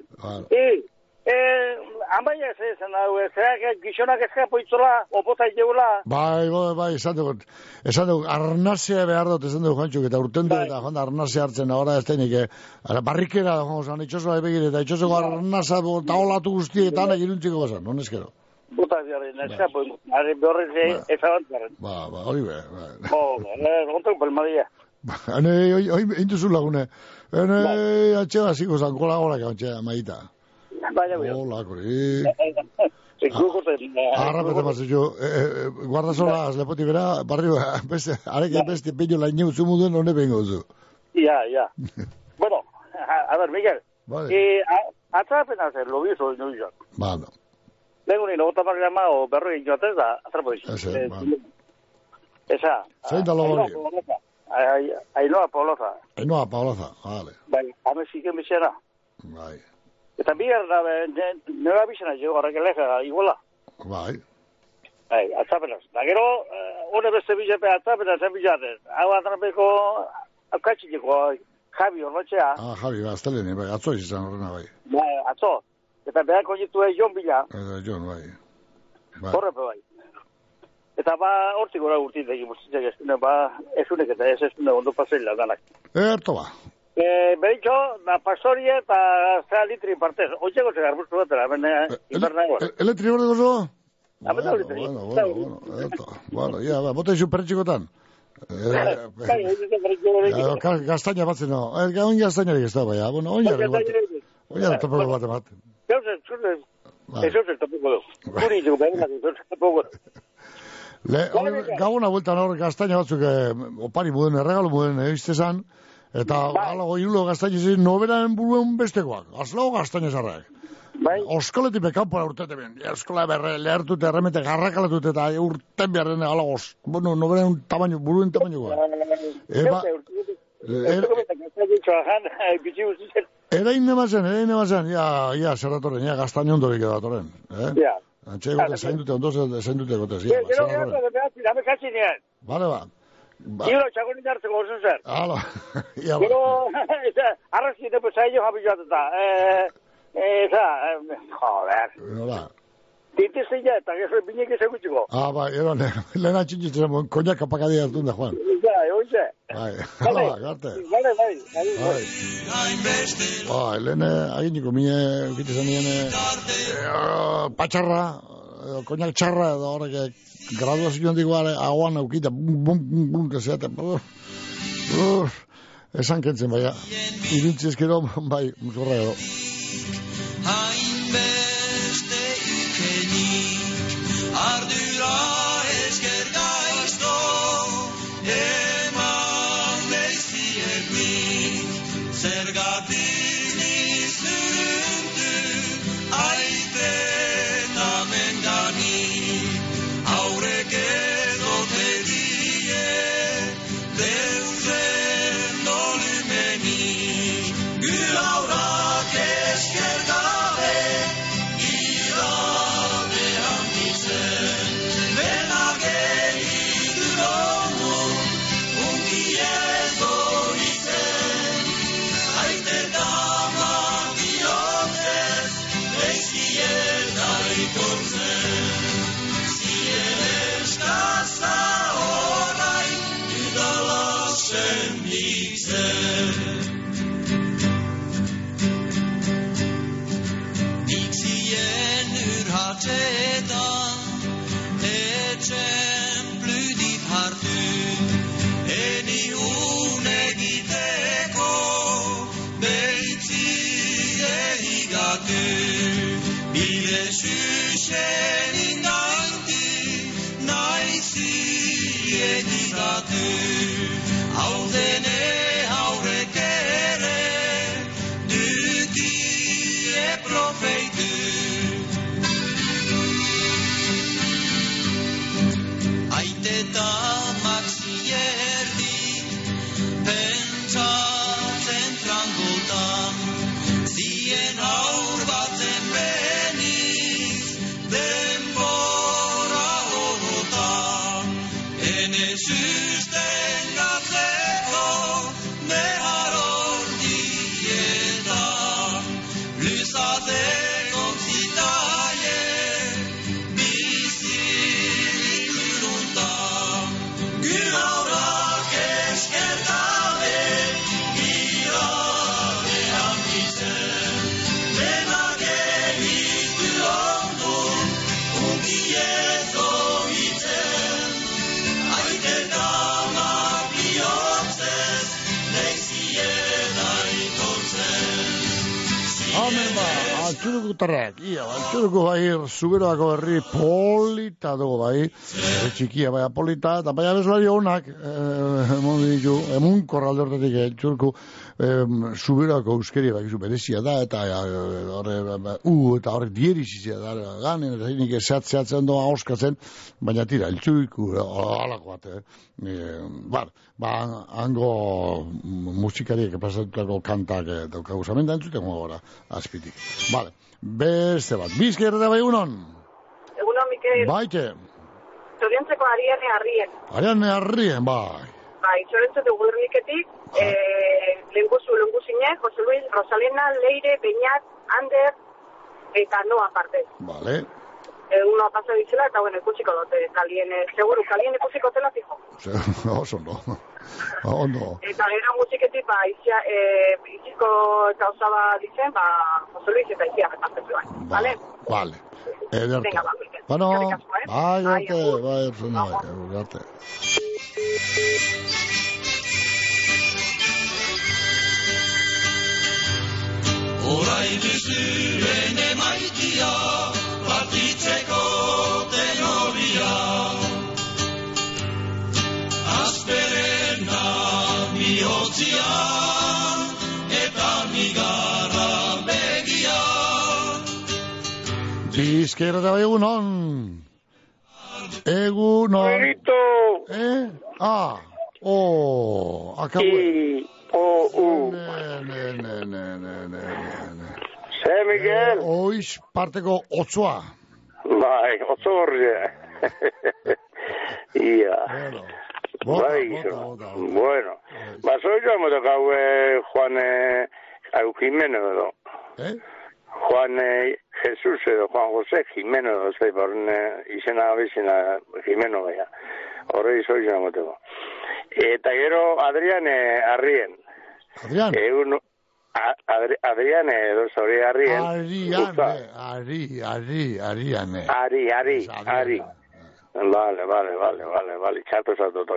Ambaia esan dago, zerak gizonak ezkapo itzola, opota iteula. Bai, esan dugu, arnazea behar dut, esan dugu Juantzuk, eta urtendu eta joan da arnazea hartzen, ahora ez tenik, barrikera, joan, itxosoa ebegire, eta itxosoko arnaza taolatu guzti, eta anak iruntziko gozan, non ezkero. Bota ziaren, ezkapo, behorrez ezabantzaren. Hori be. Gontak palmadia. Hoi intuzu lagune, atxega ziko zankola gorak, maita. Hola, kori. Arrapete mazio, guardasola, lepoti bera, barrio, areke beste peño la ineu zumuduen, hone bengo zu. Ja. Bueno, a ver, Miguel, atzapena zer, lo bizo, no izan. Bueno. Lengo nino, gota margama, o berroi joatez da, atrapo izan. Esa. Zein da lo hori? Ainhoa Paoloza, vale. Bai, hame ziken bizena. Bai. Eta bigar da, nera bizena jo, horrek eleja, iguala. Bai, atzapenaz. Da gero, une beste bizepe atzapenaz, bizatez. Hau atrapeko, akatxitiko, Javi horretxea. Javi, aztelene, bai, atzo izan horrena, bai. Bai, atzo. Eta behako jitu Jon Bila. Jon, bai. Horrepe, bai. Eta hortik gora urtitek, imustitzek ezunek eta ez ondo paseila danak. Erto ba. Beritxo, da pastorie eta zera litri partez. Oitxeko zegar bustu batera, inbernagoa. Eletri hori gozo? Ameta litri. Bueno, ya, bota izu pertxikotan. Gaztaina batzen, no. Gaun gaztainarik ez da, baina. Bueno, oinarri topeko bat emat. Ezozer topeko du. Guri izuko behinak, ezozer topeko du. Gabona bueltan hor gaztaina batzuk opari muden, erregalu muden, iztezan. Eta alago hirulo gaztaina izan, noberan buruen bestekoak. Azlago gaztaina zarrak. Oskaletik bekampora urtete ben. Eskola lehertut, erremete garrakaletut eta urten beharren alago. Bueno, noberan tamaino, buruen tamainokoa. Erain nemazen, ja, zerratoren, ja, gaztaina ondorik edatoren. Antxe egote, zain dute egotez. Dame katzi nian. Ba. Gero, txakonin hartzeko ozen zer. Hala. Gero, arrazki depo zailo jabi joateta. Joder. Nola. Tintizte ja, eta gero binek ezagutxiko. Ba, eron, lehen atxintzitzen, koñak apakadia hartun da, Juan. Oize. Hala, garte. Bai, lehen, aginiko mine, ukitizan nien, patxarra, koñak txarra, edo horrek, graduazioan digo, aguan aukita, bum, que zeate, esan kentzen, baina, irintzi ezkero, bai, musorra edo. Hainbeste ikenik, ardura esker gaizto, eman behiziek nik, zergatik nizuruntu, aiten amenganik, aurrek edote die, deuzen dolumenik, gulaura txurukutarrak, txuruku bai, Zuberoako herri polita dugu bai, txikia bai polita, eta bai abeslari honak, emun korralde horretik, txuruku, Zuberoako euskeria bai, berezia da, eta horrek dierizizia da, ganen, eta nik zehatzen doa auskatzen, baina tira, txuruku, alako bat, hango musikariek pasatutako kantak daukagu zamen, da entzuten gora, azpitik. Vale, beste bat. Bizker da bai egunon? Egunon, Mikel. Baite. Zoriontzeko Ariane Arrien. Ariane Arrien, bai. Bai, zoriontzeko Gurniketik, Lenguzine, Jose Luis, Rosalena, Leire, Beñat, Ander, eta Noa parte. Vale. Uno pasa dizela, eta bueno, ikusiko dute, seguru, kalien ikusiko tela fijo. Oso, no. Ondo. Eta gero musiketik, iziko eta osaba dizen, Jose Luis eta izia repartezu bai. Vale? Vale. Ederto. Venga, bueno, arte. Orain duzuen emaitia, partitzeko tenoria. Azperena bihotzian, eta migarra begian. Bizker da egunon. Egunon. Benito. Akabue. Ze, Miguel? Oiz parteko otzoa. Bai, otzo horria. Ia. Bueno. Soy yo me toca Juan Jimeno edo. Juan Jesus edo Juan José Jimeno edo, zei izena abizena Jimeno gaia. Horrei soy yo me toca. Eta gero Adrian Arrien. Adrian? Adrian edo zori Arrien. Ari. Vale. Txatozatu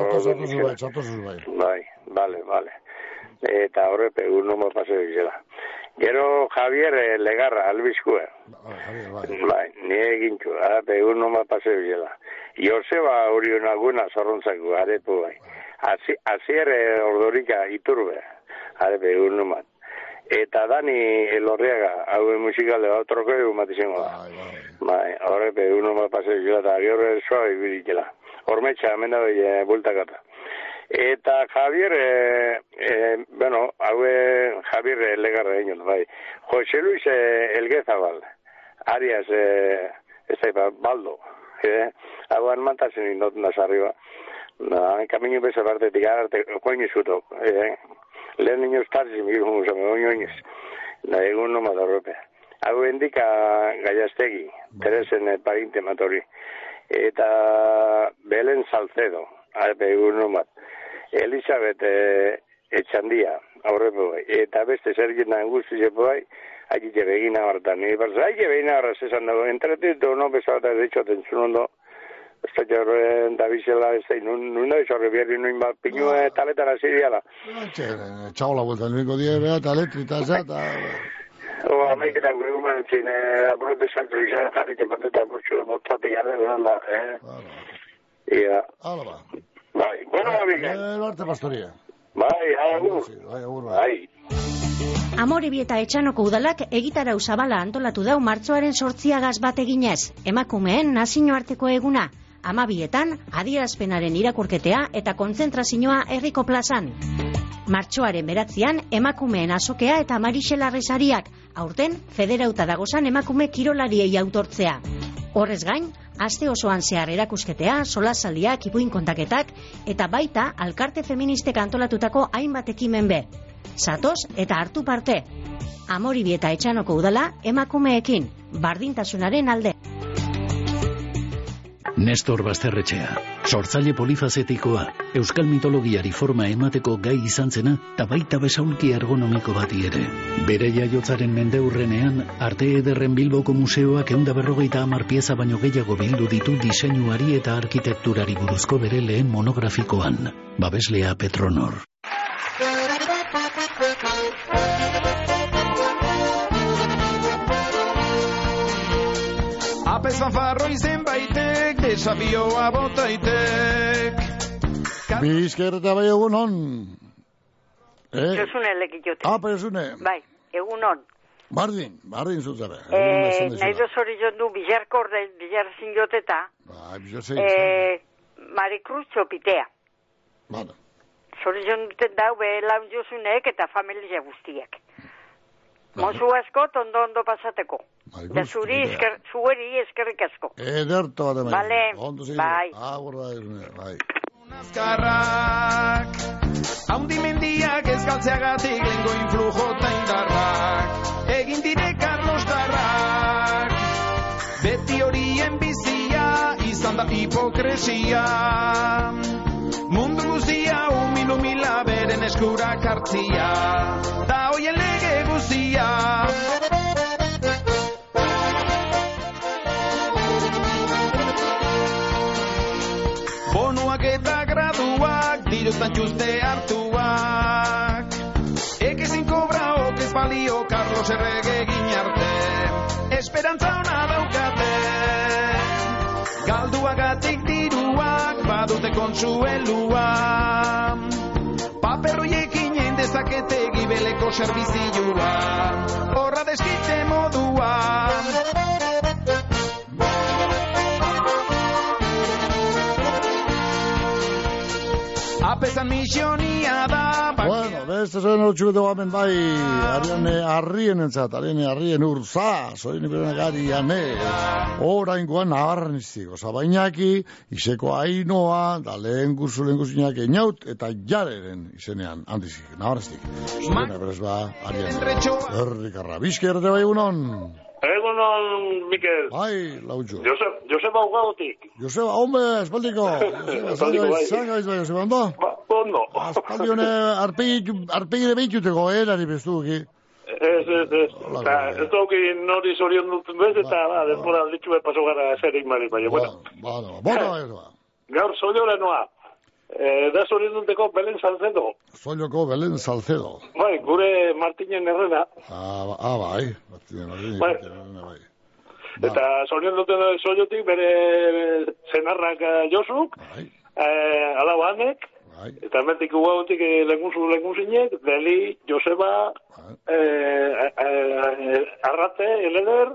bai. Vale. Eta horrepe, egun nomo paseo izela. Gero Javier Legarra, albizkue. Bai, nire egintxu, egun nomo paseo izela. Joseba Urionaguna zorrontzako, arepu bai. Azier Ordorika Iturbe, arepe, egun nomat. Eta Dani Elorriaga, hau musikale bat troko egun bat izango da. Bai, horrepe, egun nomat paseo izela, eta gero soa ibiritela. Hormetxa, hemen da bultakata. Eta Javier, Javier Legarra egin, bai. Jose Luis Elgezabal, Arias, Baldo, hauan mantazen indoten da zarriba. Kaminu beza partetik, arte, koin izutok, lehen niño estarzi, mirun usame, oinez, da egun noma da horrepe. Hau endika Gaiastegi, Teresen paginte matori, eta Belen Salcedo, egun nomat. Elizabeth Etxandia, aurrepo bai. Eta beste zergina guzti zepo bai, haitxe begina hartan. Haitxe begina hartan zezan dago. Entretitu no bezala ez ditxoten zunondo. Ez da jorren da bizela ez da. Nuna bizorre bierri nuen bat pinu taletan aziriala. Txau la vuelta, niko die beha taletri eta zeta. Amaiketan gure guman zin, aprote santo izan jarrite pateta mutxu, motzate jarre behan da. Ia. Hala ba. Bai, bueno, Miguel. Arte pastoria. Bai, agur. Bai. Amoribi eta Etxanoko udalak egitarau zabala antolatu dau martxoaren 8agaz bat eginez. Emakumeen nazioarteko eguna. 12etan adierazpenaren irakurketea eta kontzentrazioa herriko plazan. Martxoaren 9an emakumeen azokea eta Marixela Rezariak. Aurten federauta dagozan emakume kirolariei autortzea. Horrez gain, aste osoan zehar erakusketea, solasaldiak, ipuin kontaketak, eta baita alkarte feministek antolatutako hainbat ekimen be. Zatoz eta hartu parte. Amoribi eta Etxanoko udala emakumeekin, bardintasunaren alde. Nestor Basterretxea, sortzaile polifazetikoa, euskal mitologiari forma emateko gai izan zena, eta baita besaulki ergonomiko bati ere. Bere jaiotzaren mendeurrenean, Arte Ederren Bilboko Museoak 150 pieza baino gehiago bildu ditu diseinuari eta arkitekturari buruzko bere lehen monografikoan. Babeslea Petronor. Apezan farroi zenbaitek, desafioa botaitek. Bizker eta bai egun hon. Josune lekitute. Josune. Bai, egun hon. Bardin zutzabe. Nahi dozori jondu bizarko orde, bizarzin joteta. Marikruz txopitea. Bada. Zori jonduten dau laun Josunek eta familia guztiak. Mozu asko, ondo pasateko. Da zueri eskerrik asko. Ederto, ademai. Vale, bai. Bai. Azkarrak, haundimendiak ez galtzeagatik lengo influjo ta indarrak, egin dire Carlos Darrak, beti horien bizia, izan da hipokresia, mundu guztia umila beren eskurak hartzia, da hoien lege guztia. Bonuak eta graduak, diruztan txuste hartuak. Ekezin kobra okez balio, Carlos errege egin arte. Esperantza hona daukate. Galduagatik diruak, badute kontsuelua. Paperroiekin dezakete gibeleko servizioa. Horra deskite modua. Apezan misionia da. Bueno, beste zoen hotxueto gamen bai, Ariane Arrien urza, zoin iberenak Ariane, oraingoan nabarnizik, osabainaki, iseko ainoa, da lehen guzinak einaut, eta jareren izenean, handizik, nabarnizik. Zoen eberez ba, Ariane, errikarra, bizker ere bai egunon. Egunon, Mikel. Bai, lautxo. Joseba Ugaotik. Joseba, hombre, espaldiko. Joseba, ondo? Ondo. Espaldi hone, arpegire behituteko, nari bestuki. Ez. Ez dauki nori zorion duten bez, eta denbora alditxu paso gara zerik mari, baina. Gaur, zoiora noa. Da zorion duteko Belen Salcedo. Zoioko Belen Salcedo. Bai, gure Martinen Herrena. Bai. Martinen bai. Eta zorion duten zoiotik bere zenarrak Josuk, alau Anek, eta mentik ugautik lenguzinek, Deli, Joseba, Arrate, Eleder,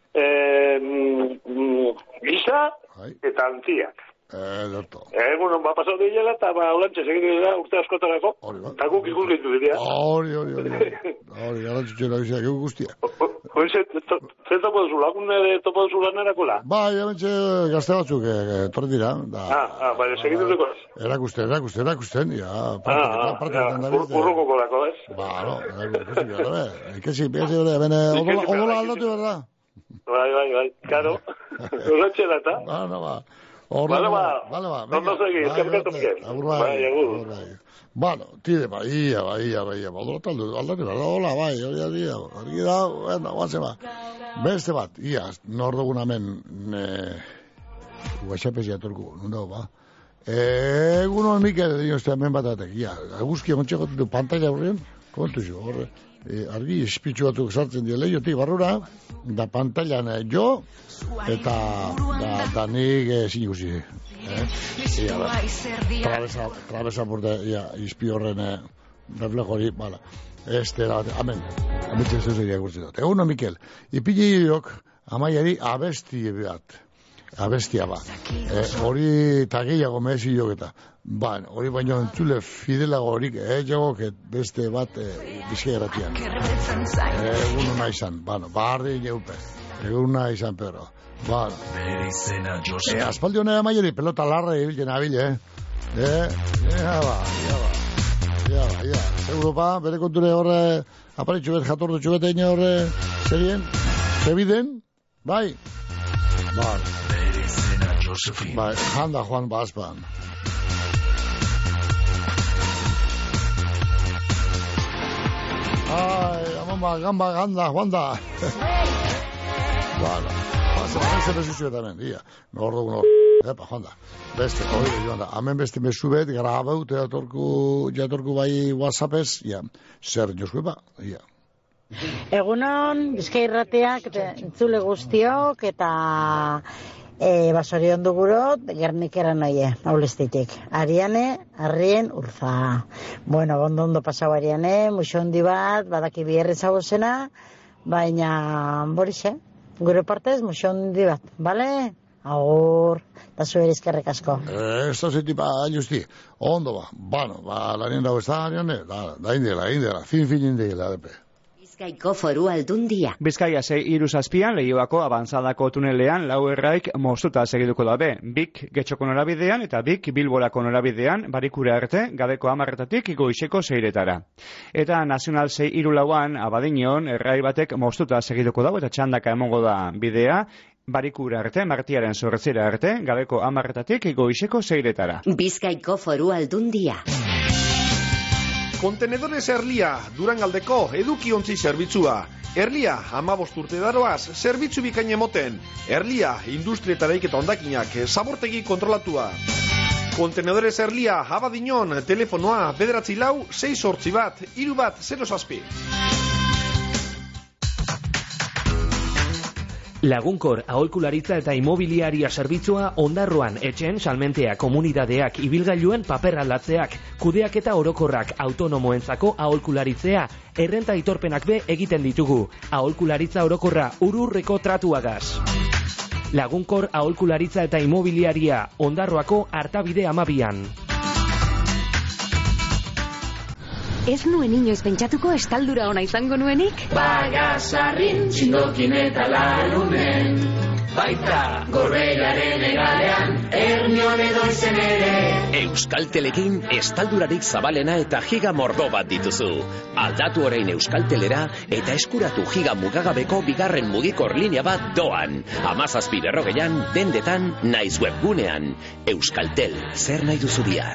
Gisa, eta Antziak. Egunon, pasau diela, eta holantxe segin dira urte askotarako, eta guk ikusgitu dira. Hori, garantzitxo erabiziak egu guztia. Zer topo duzu, lagunne topo duzu lanerakola? Bai, hementxe gazte batzuk torri dira. Baina segitu duko. Erakusten, urrukoko dako, ez? Ikesi, bene, odola aldatu berda. Bai, karo. Horretxe da, eta? Ba. Vale, ondo segi, eskerketu Mikel. Bai, agur. Bueno, tire, ia, odola taldu, aldatu berda, hola, bai, hori da, bueno, guatzen ba. Beste bat, ia, nor dugun hemen, guaxapesi atorku, nundau, ba. Egunon Mikel, diozte hemen batatek, ia, aguzki egontxeko ditu pantalla horrean, kontu zu, horre, argi espitxu batzuk sartzen dira lehiotik barrura, da pantailan jo, eta da nik ezin ikusi. Travesa porte, izpi horren reflejo hori, bala. Amen, ametxe zezeria gurtzen dut. Eguno, Mikel, ipilliok amaiari abestia ba. Hori tagiago mezi joketa. Hori baino entzule fidelago horik, jogok beste bat bizkairatian. Egun nahi izan, barri neupe. Egun nahi izan, pero. Aspaldi honera maieri pelota larra ibiltzen abil, Ja. Europa, bere konture horre, aparitxu bet, jatordu txubete ine horre, zerien, zebiden, bai. Bai, janda Juan Baspan. Ai, gamba, Juanda. Pasa bezizio eta men, ia. Nordu, epa, Juanda. Beste, hori, joan da. Hemen beste mesu bet, grabau, jatorku bai WhatsAppez, ia. Zer, Josuepa, ia. Egunon, Bizkai Irratiak entzule guztiok eta basorion dugurot, Gernikeran noie, aulestitik. Ariane, Arrien, Urza. Bueno, ondo pasau Ariane, muxo hondi bat, badaki bierre zagozena, baina, borixe, gure partez, muxo hondi bat, bale? Agur, eta zuher izkerrek asko. Ez da zeti, justi, ondo lanien dago ez da, Ariane, da indela, fin indela, depe. Bizkaiko Foru Aldundia. Bizkaia 6-3 Leioako abantzadako tunelean lau erraik moztuta segiduko dabe. Bik Getxoko norabidean eta Bik Bilborako norabidean barikura arte gabeko 10:00 goizeko 6:00. Eta Nazional 6-4an Abadiñon errai batek moztuta segiduko dago eta txandaka emongo da bidea. Barikura arte, martiaren 8:00 arte, gabeko 10:00 goizeko 6:00. Bizkaiko Foru Aldundia. Kontenedores Erlia, Durangaldeko edukiontzi zerbitzua. Erlia, 15 urte daroaz, zerbitzu bikain emoten. Erlia, industrietareik eta ondakinak, zabortegi kontrolatua. Kontenedores Erlia, Abadiñon, telefonoa, 944-681-317. Lagunkor aholkularitza eta imobiliaria zerbitzua Ondarroan etxen, salmentea, komunidadeak, ibilgailuen paper aldatzeak, kudeaketa orokorrak autonomoentzako aholkularitzea, errenta aitorpenak be egiten ditugu. Aholkularitza orokorra ururreko tratuagaz. Lagunkor aholkularitza eta imobiliaria Ondarroako Artabide 12an. Ez nuen inoiz pentsatuko estaldura ona izango nuenik? Bagasarrin, txindokin eta larunen, baita Gorbeiaren egalean, Ernion edo izen ere. Euskaltelekin estaldurarik zabalena eta giga mordo bat dituzu. Aldatu orain Euskaltelera eta eskuratu giga mugagabeko bigarren mugikor linea bat doan. 17:40 dendetan naiz webgunean. Euskaltel, zer nahi duzu bihar?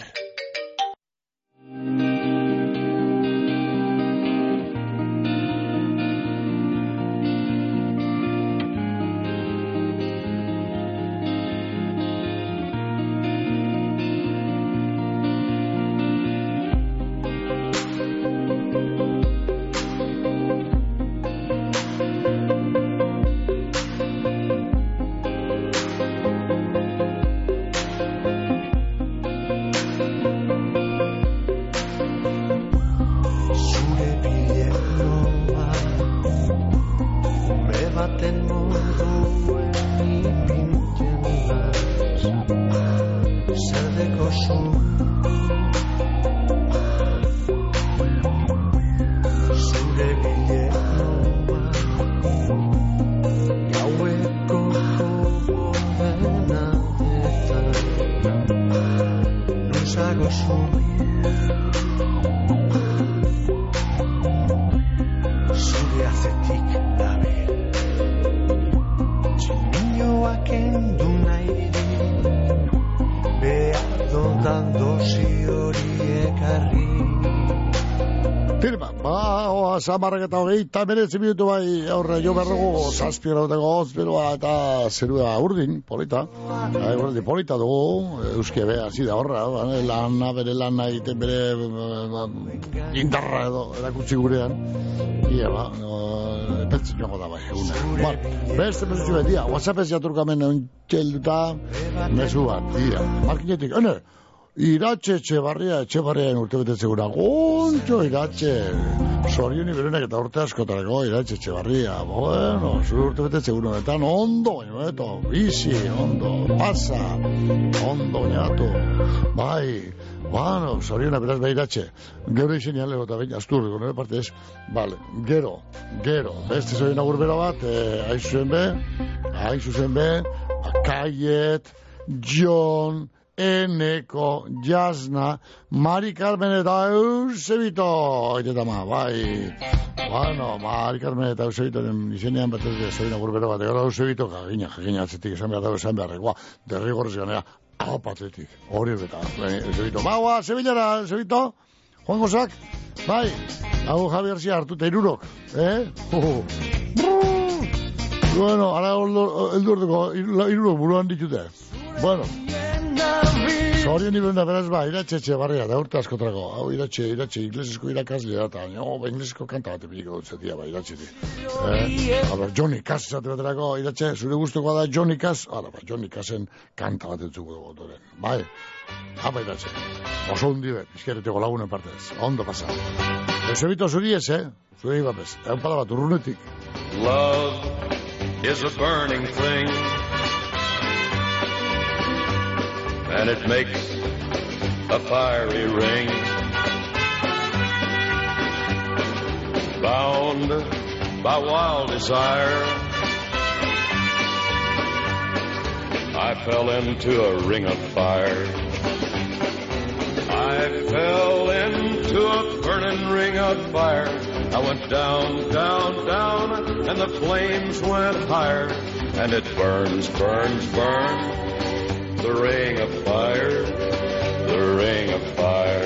Zamarrak eta 29 minutu bai aurre jo berdugu zazpiera duteko gozberoa eta zerua urdin, polita. Polita dugu, euskia beha zida horra, lana, bere lana egiten bere indarra edo erakutsi gurean. Ia epeltzen joango da bai, eguna. Beste mesu betia, WhatsApp ez jaturkamen ontxelduta mesu bat, ia. Markinetik, Iratxe Etxebarriaren urtebete segura. Gontxo Iratxe. Zorioni berenak eta urte askotareko Iratxe Etxebarria. Bueno, zure urtebete segura honetan ondo baino, bizi, ondo, pasa, ondo bainatu. Bai, bueno, zoriona beraz bai Iratxe. Gero izenian lego eta behin astur, nire parte ez. Vale, gero. Beste zoriona gurbera bat, hain zuzen be, Kaiet, John, Eneko, Jasna, Mari Carmen eta Eusebito. Oitetama, bai. Bueno, Mari Carmen eta Eusebitoren izenean bat ez zebina gurbero bat. Gara Eusebito, jakina atzetik esan behar dago esan beharrekoa. Derrigorrez ganea, apatzetik. Hori beta, Eusebito. Baua, Sevillara, Eusebito. Juan Gozak, bai. Hau Javier Zia hartuta irurok. Bueno, ara eldurteko irurok buruan ditute. Bueno. Zorion niben da beraz iratxe barria da urte askotrako. Hau iratxe, inglesesko irakaslea eta inglesesko kanta bat epiko dut zetia, iratxe di. Johnny Cash zatebaterako, iratxe, zure guztuko da Johnny Cash, Johnny Cashen kanta bat entzuko dugu doren. Bai, hapa iratxe. Oso hundi bet, izkerreteko lagunen partez. Ondo pasa. Eusebito zuri ez, zuri ibapez. Egun pala bat, urrunetik. Love is a burning thing, and it makes a fiery ring. Bound by wild desire, I fell into a ring of fire. I fell into a burning ring of fire. I went down, down, down, and the flames went higher. And it burns, burns, burns, the ring of fire, the ring of fire.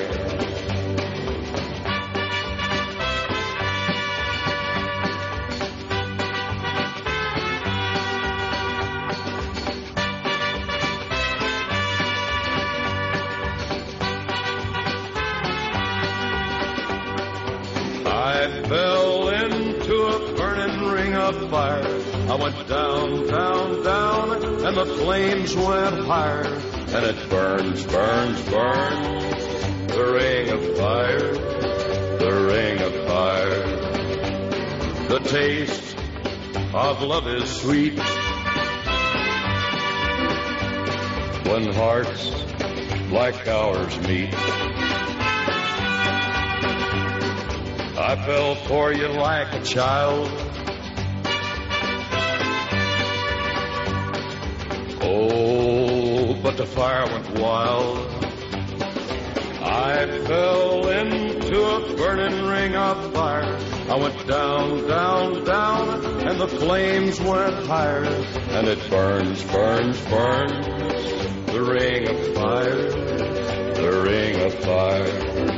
I fell into a burning ring of fire. I went down, down, down, and the flames went higher. And it burns, burns, burns, the ring of fire, the ring of fire. The taste of love is sweet when hearts like ours meet. I fell for you like a child. Oh, but the fire went wild. I fell into a burning ring of fire. I went down, down, down, and the flames went higher. And it burns, burns, burns, the ring of fire, the ring of fire.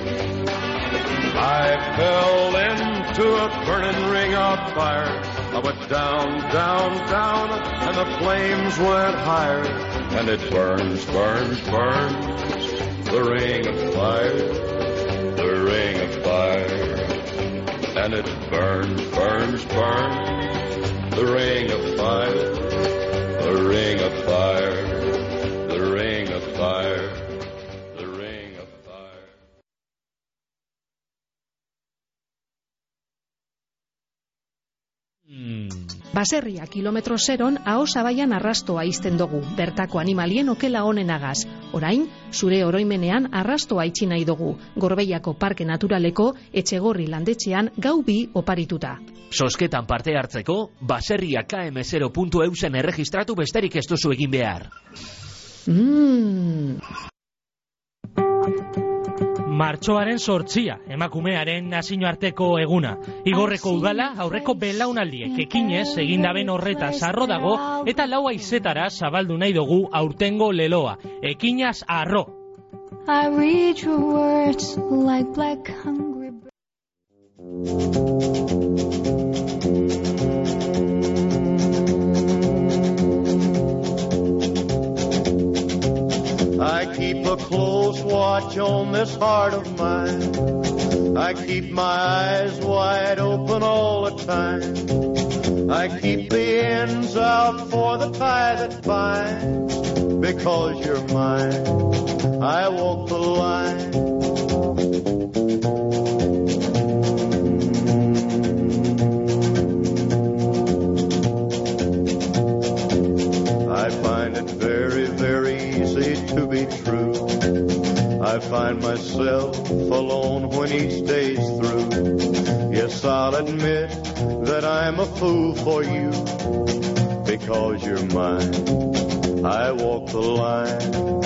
I fell into a burning ring of fire. I went down, down, down, and the flames went higher. And it burns, burns, burns, the ring of fire, the ring of fire. And it burns, burns, burns, the ring of fire, the ring of fire, the ring of fire. Baserria kilometro zeron Ahosabaian arrastoa izten dugu, bertako animalien okela honenagaz. Orain, zure oroimenean arrastoa itxi nahi dugu, Gorbeiako Parke Naturaleko Etxegorri landetxean gau 2 oparituta. Zozketan parte hartzeko, baserria km0.eusen erregistratu besterik ez duzu egin behar. Martxoaren 8, emakumearen nazioarteko eguna. Igorreko udala aurreko belaunaldiek ekinez egindaben horretaz arro dago eta 4 haizetara zabaldu nahi dugu aurtengo leloa. Ekinaz arro. I read your words like black hungry I keep a close watch on this heart of mine. I keep my eyes wide open all the time. I keep the ends out for the tie that binds. Because you're mine, I walk the line. I find it very, very easy to be true. I find myself alone when each day's through. Yes, I'll admit that I'm a fool for you. Because you're mine, I walk the line.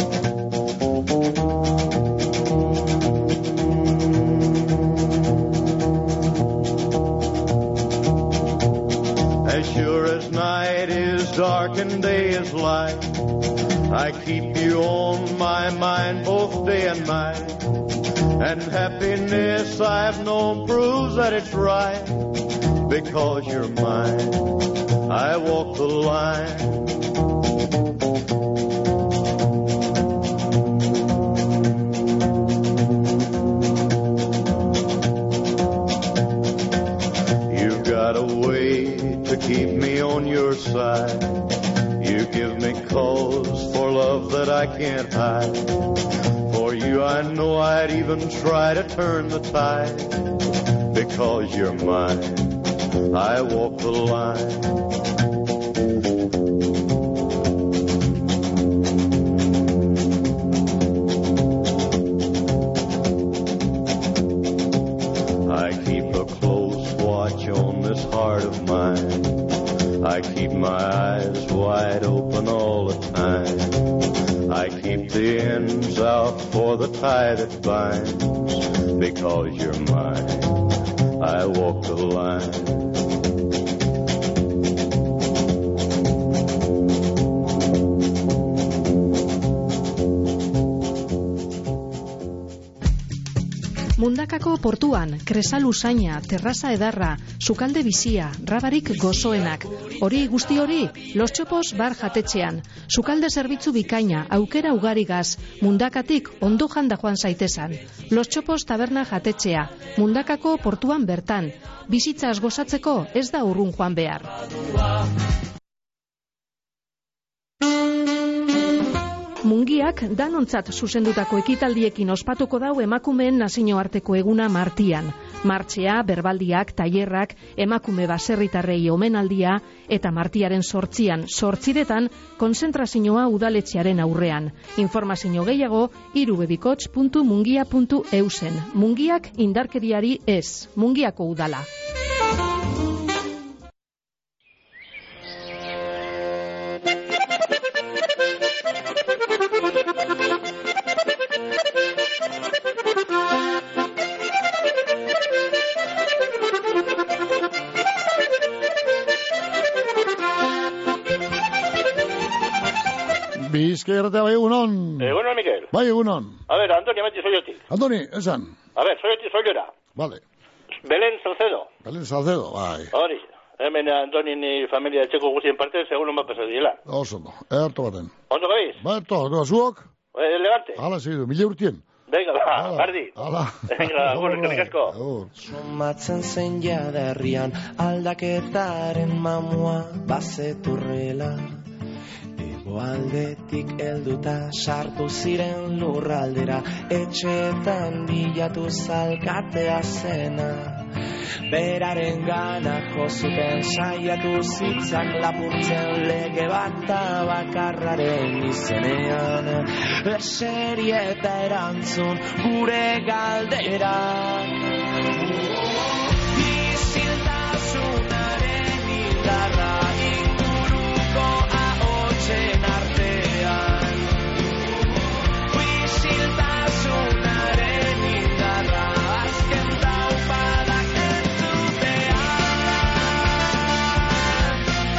As sure as night is dark and day is light, I keep you on my mind both day and night. And happiness I've known proves that it's right. Because you're mine, I walk the line. You give me cause for love that I can't hide. For you I know I'd even try to turn the tide. Because you're mine, I walk the line. Heart of mine, I keep my eyes wide open all the time. I keep the ends out for the tie that binds. Because you're mine, I walk the line. Mundakako portuan, kresalu zaina, terraza edarra, sukalde bizia, rabarik gozoenak. Hori guzti hori, Los Txopos bar jatetxean. Sukalde zerbitzu bikaina, aukera ugarigaz, Mundakatik ondo janda joan zaitezan. Los Txopos taberna jatetxea, Mundakako portuan bertan. Bizitzaz gozatzeko ez da urrun joan behar. Mungiak danontzat zuzendutako ekitaldiekin ospatuko dau emakumeen nazioarteko eguna Martian. Martxea, berbaldiak, tailerrak, emakume baserritarrei omenaldia eta Martiaren 8an, 8 konzentrazioa udaletxearen aurrean. Informazio gehiago irubebikots.mungia.eusen. Mungiak indarkeriari ez, Mungiako udala. Bizkerrate, bai, egunon. Egunon, Mikel. Bai, egunon. A ver, Antoni, ameti soiotik. Antoni, esan. A ver, soiotik soiora. Vale. Belén Salcedo. Belén Salcedo, bai. Hori, hemen Antoni ni familia etxeko guztien parte, segun hon bat pasadiela. Oso, no, erto baten. Ondo gabiz? Ba, erto, zuok? Elegante. Hala, segidu, 1000 urtien. Venga, ba, bardi. Hala. Venga, agur, eskerrik asko. Somatzen zen jaderrian, aldaketaren mamua bazeturrela. Aldetik helduta sartu ziren lurraldera, etxeetan bilatu zalkatea zena. Beraren gana jozuten saiatu zitzak lapurtzen lege bat bakarraren izenean. Eseri eta erantzun gure galdera. Isiltasunaren indarra inguruko ahotsen artean. Isiltasunaren indarra azken taupadak entzutean.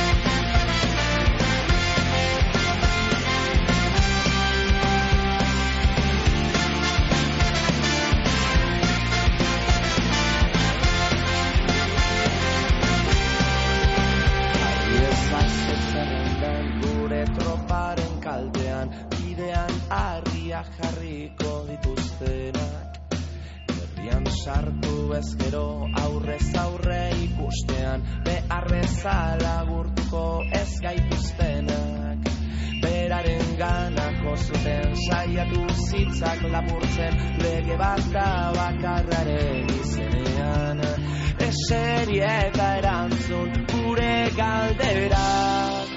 Troparen kaldean, bidean harria jarriko dituztenak. Herrian sartu ezkero aurrez aurre ikustean, beharrezala gurtuko ez gaituztenak. Beraren gana jozuten saiatu zitzak lapurtzen lege bat bakarraren izenean. Eseri eta erantzun gure galderak.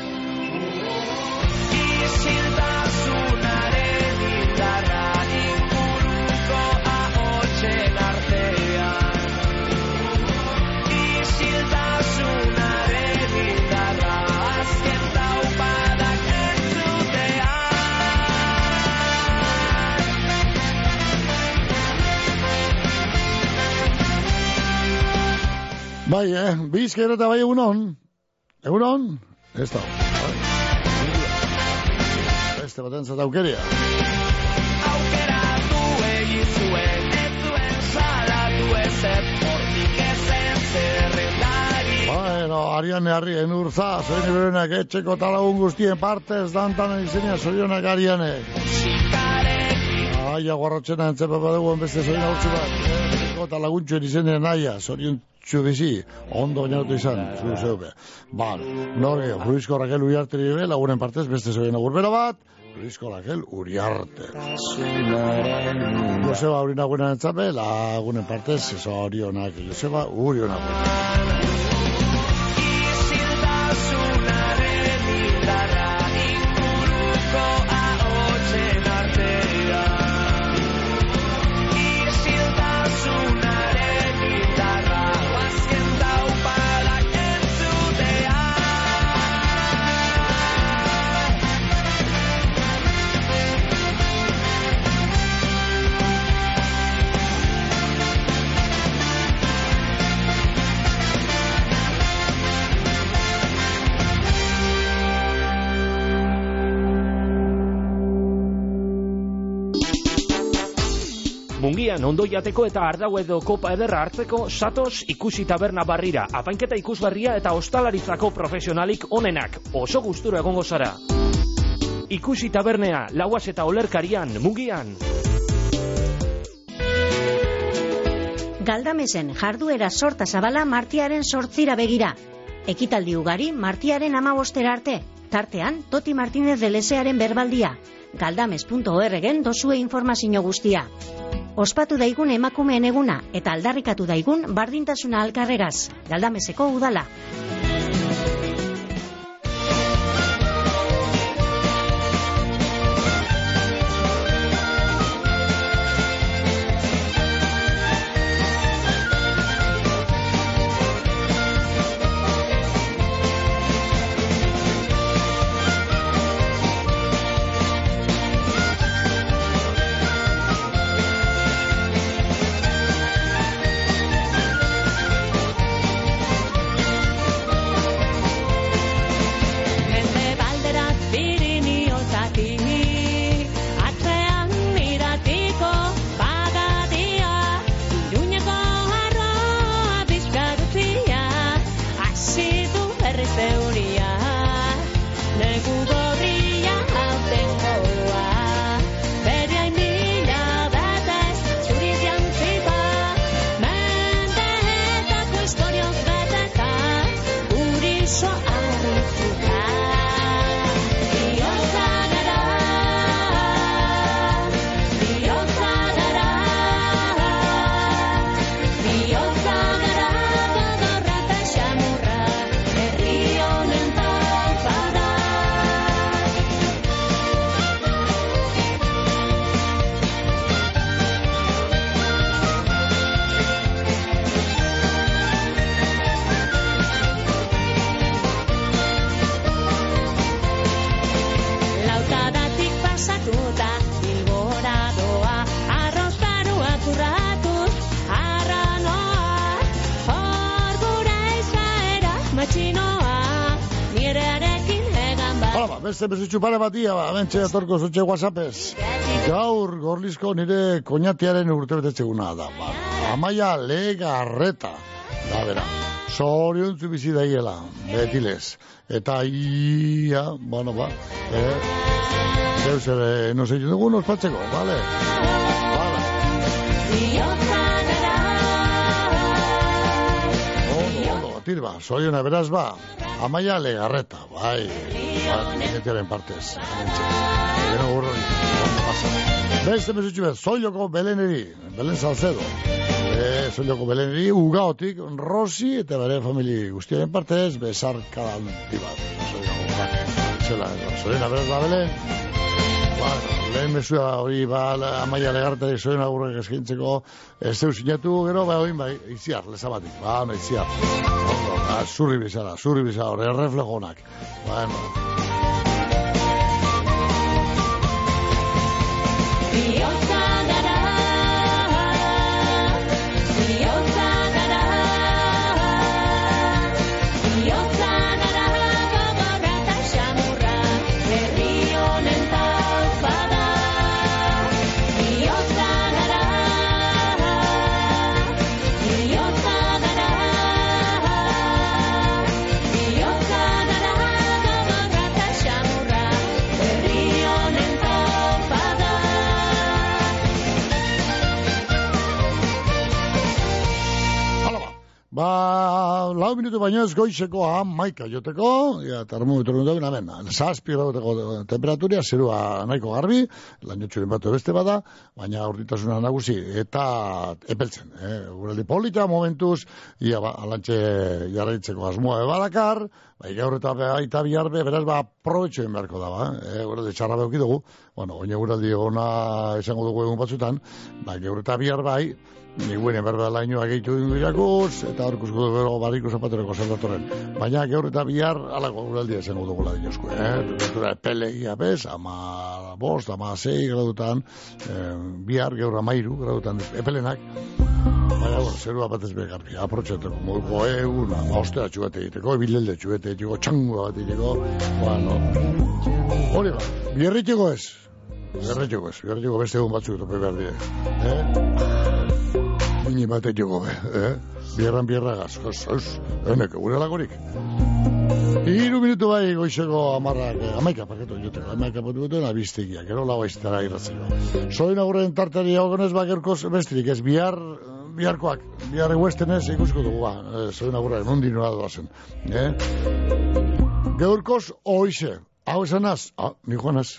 Isiltasunaren indarra inguruko ahotsen artean. Isiltasunaren indarra azken taupadak entzutean. Bai, bizker eta bai egunon. Egunon? Ez da. Beste baten zata aukeria. Aukeratu egin zuen, ez zuen salatu ezer, hortik ezen zerrendari. Bueno, Ariane Harrien urza, zoin iberenak etxeko talagun guztien partez, dantan izenia zorionak Ariane. Aia guarrotxena entzepa badugu beste zoin hautsi bat. Etxeko talaguntxoen izenen aia, zorion Itxu bizi, ondo bainatu izan, zeube. Nore, Luisko Raquel Uriarteri be, lagunen partez, beste zoien agurbera bat, Luisko Raquel Uriarte. Joseba Urinaguenan entzabe, lagunen partez, zorionak, Joseba Urionak. Mungian ondo jateko eta ardau edo kopa ederra hartzeko satoz ikusi taberna barrira, apainketa ikusgarria eta ostalaritzako profesionalik onenak, oso gustura egongo zara. Ikusi tabernea, Lauas eta Olerkarian, Mungian. Galdamesen jarduera sorta zabala martiaren 8 begira. Ekitaldi ugari martiaren 15 arte. Tartean, Toti Martínez de Lesearen berbaldia. Galdames.org-en dozue informazio guztia. Ospatu daigun emakumeen eguna eta aldarrikatu daigun bardintasuna alkarregaz. Galdameseko udala. Beste bezutxu pare batia, bentsa atorko zutxe WhatsAppez. Gaur Gorlizko nire koñatiaren urtebetetzeguna da. Amaia Legarreta. Da, bera, zoriontzu bizi daiela, betilez. Eta ia, bueno, ba, zeus ere, no sei dugun ospatzeko, vale? Ondo, tirba, zoriona beraz ba, Amaia Legarreta, bai, neketiaren partez. Gero gurroi, beste mesutxu behar, Zoiloko Beleneri, Belen Salcedo. Zoiloko Beleneri, Ugaotik, Rosi, eta bere famili guztiaren partez, besarka danti bat. Zoriona beraz da Belen. Lehen mesua hori, Amaia Legarreta zoien agurrek eskintzeko, ez zeu sinatu, gero, bai, Itziar, lezabatik, no, Itziar. Zurri bizara, hori, erreflejonak. 4 minutu baino ez goizeko 11 joteko, ja, termometro dut hemen, 7 graduteko temperaturia, zerua nahiko garbi, lainotxuren batu beste bada, baina urritasuna nagusi, eta epeltzen, guraldi polita momentuz, ia alantxe jarraitzeko asmoa badakar, bai gaur eta biharbe, beraz aprobetxoen beharko da, guraldi txarra behuk dugu, bueno, oine guraldi ona esango dugu egun batzutan, bai gaur eta bihar bai, niguenen berba lainoa gehitu dinduirakuz, eta horkuzko dugu barriko zapateroko zerdatorren. Baina gaur eta bihar, alako guraldia esango dugula dinozko, temperatura pelegia bez, 15, 16 gradutan, bihar gaur 13 gradutan epelenak, baina, zerua batez begarbi, aprotxateko moduko egun, ostea txubate egiteko, ebilelde txubate egiteko, txangua bat egiteko, bueno, hori ba, biarritxeko ez, biarritxeko beste egun batzuk tope behar dire, Ni bate jogo biarragaz, enek gure lagorik. 3 minutu bai goizeko 11 paketu joteko, 11 paketu abiztegia, gero lau aiztara irratzeko. Soin agurren tartari agonez bagerkoz bestirik, ez biharkoak, bihar eguestenez ikusko dugu, soin agurren, nondi nola doazen. Gaurkoz oize, hau esanaz, ni joanaz.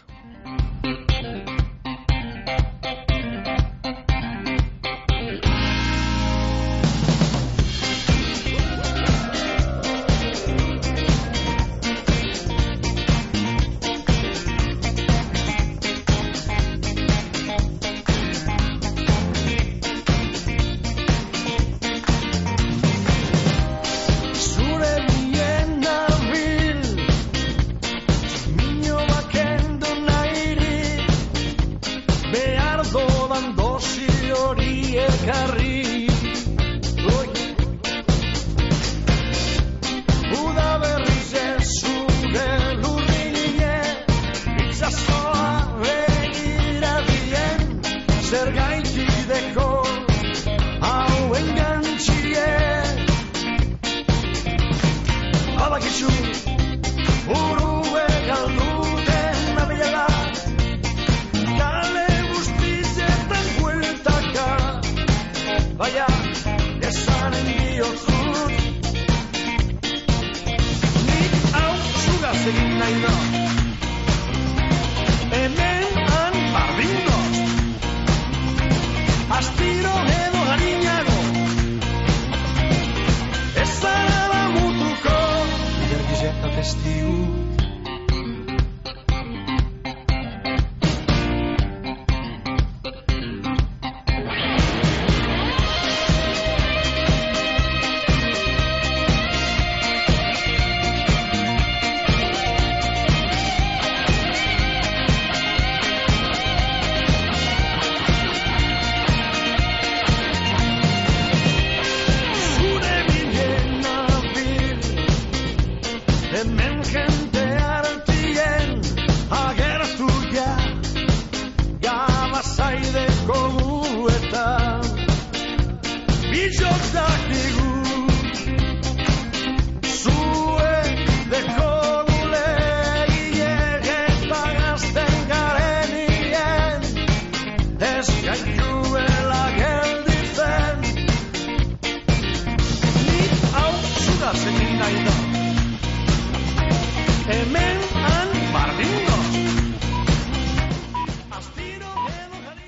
Hemen gente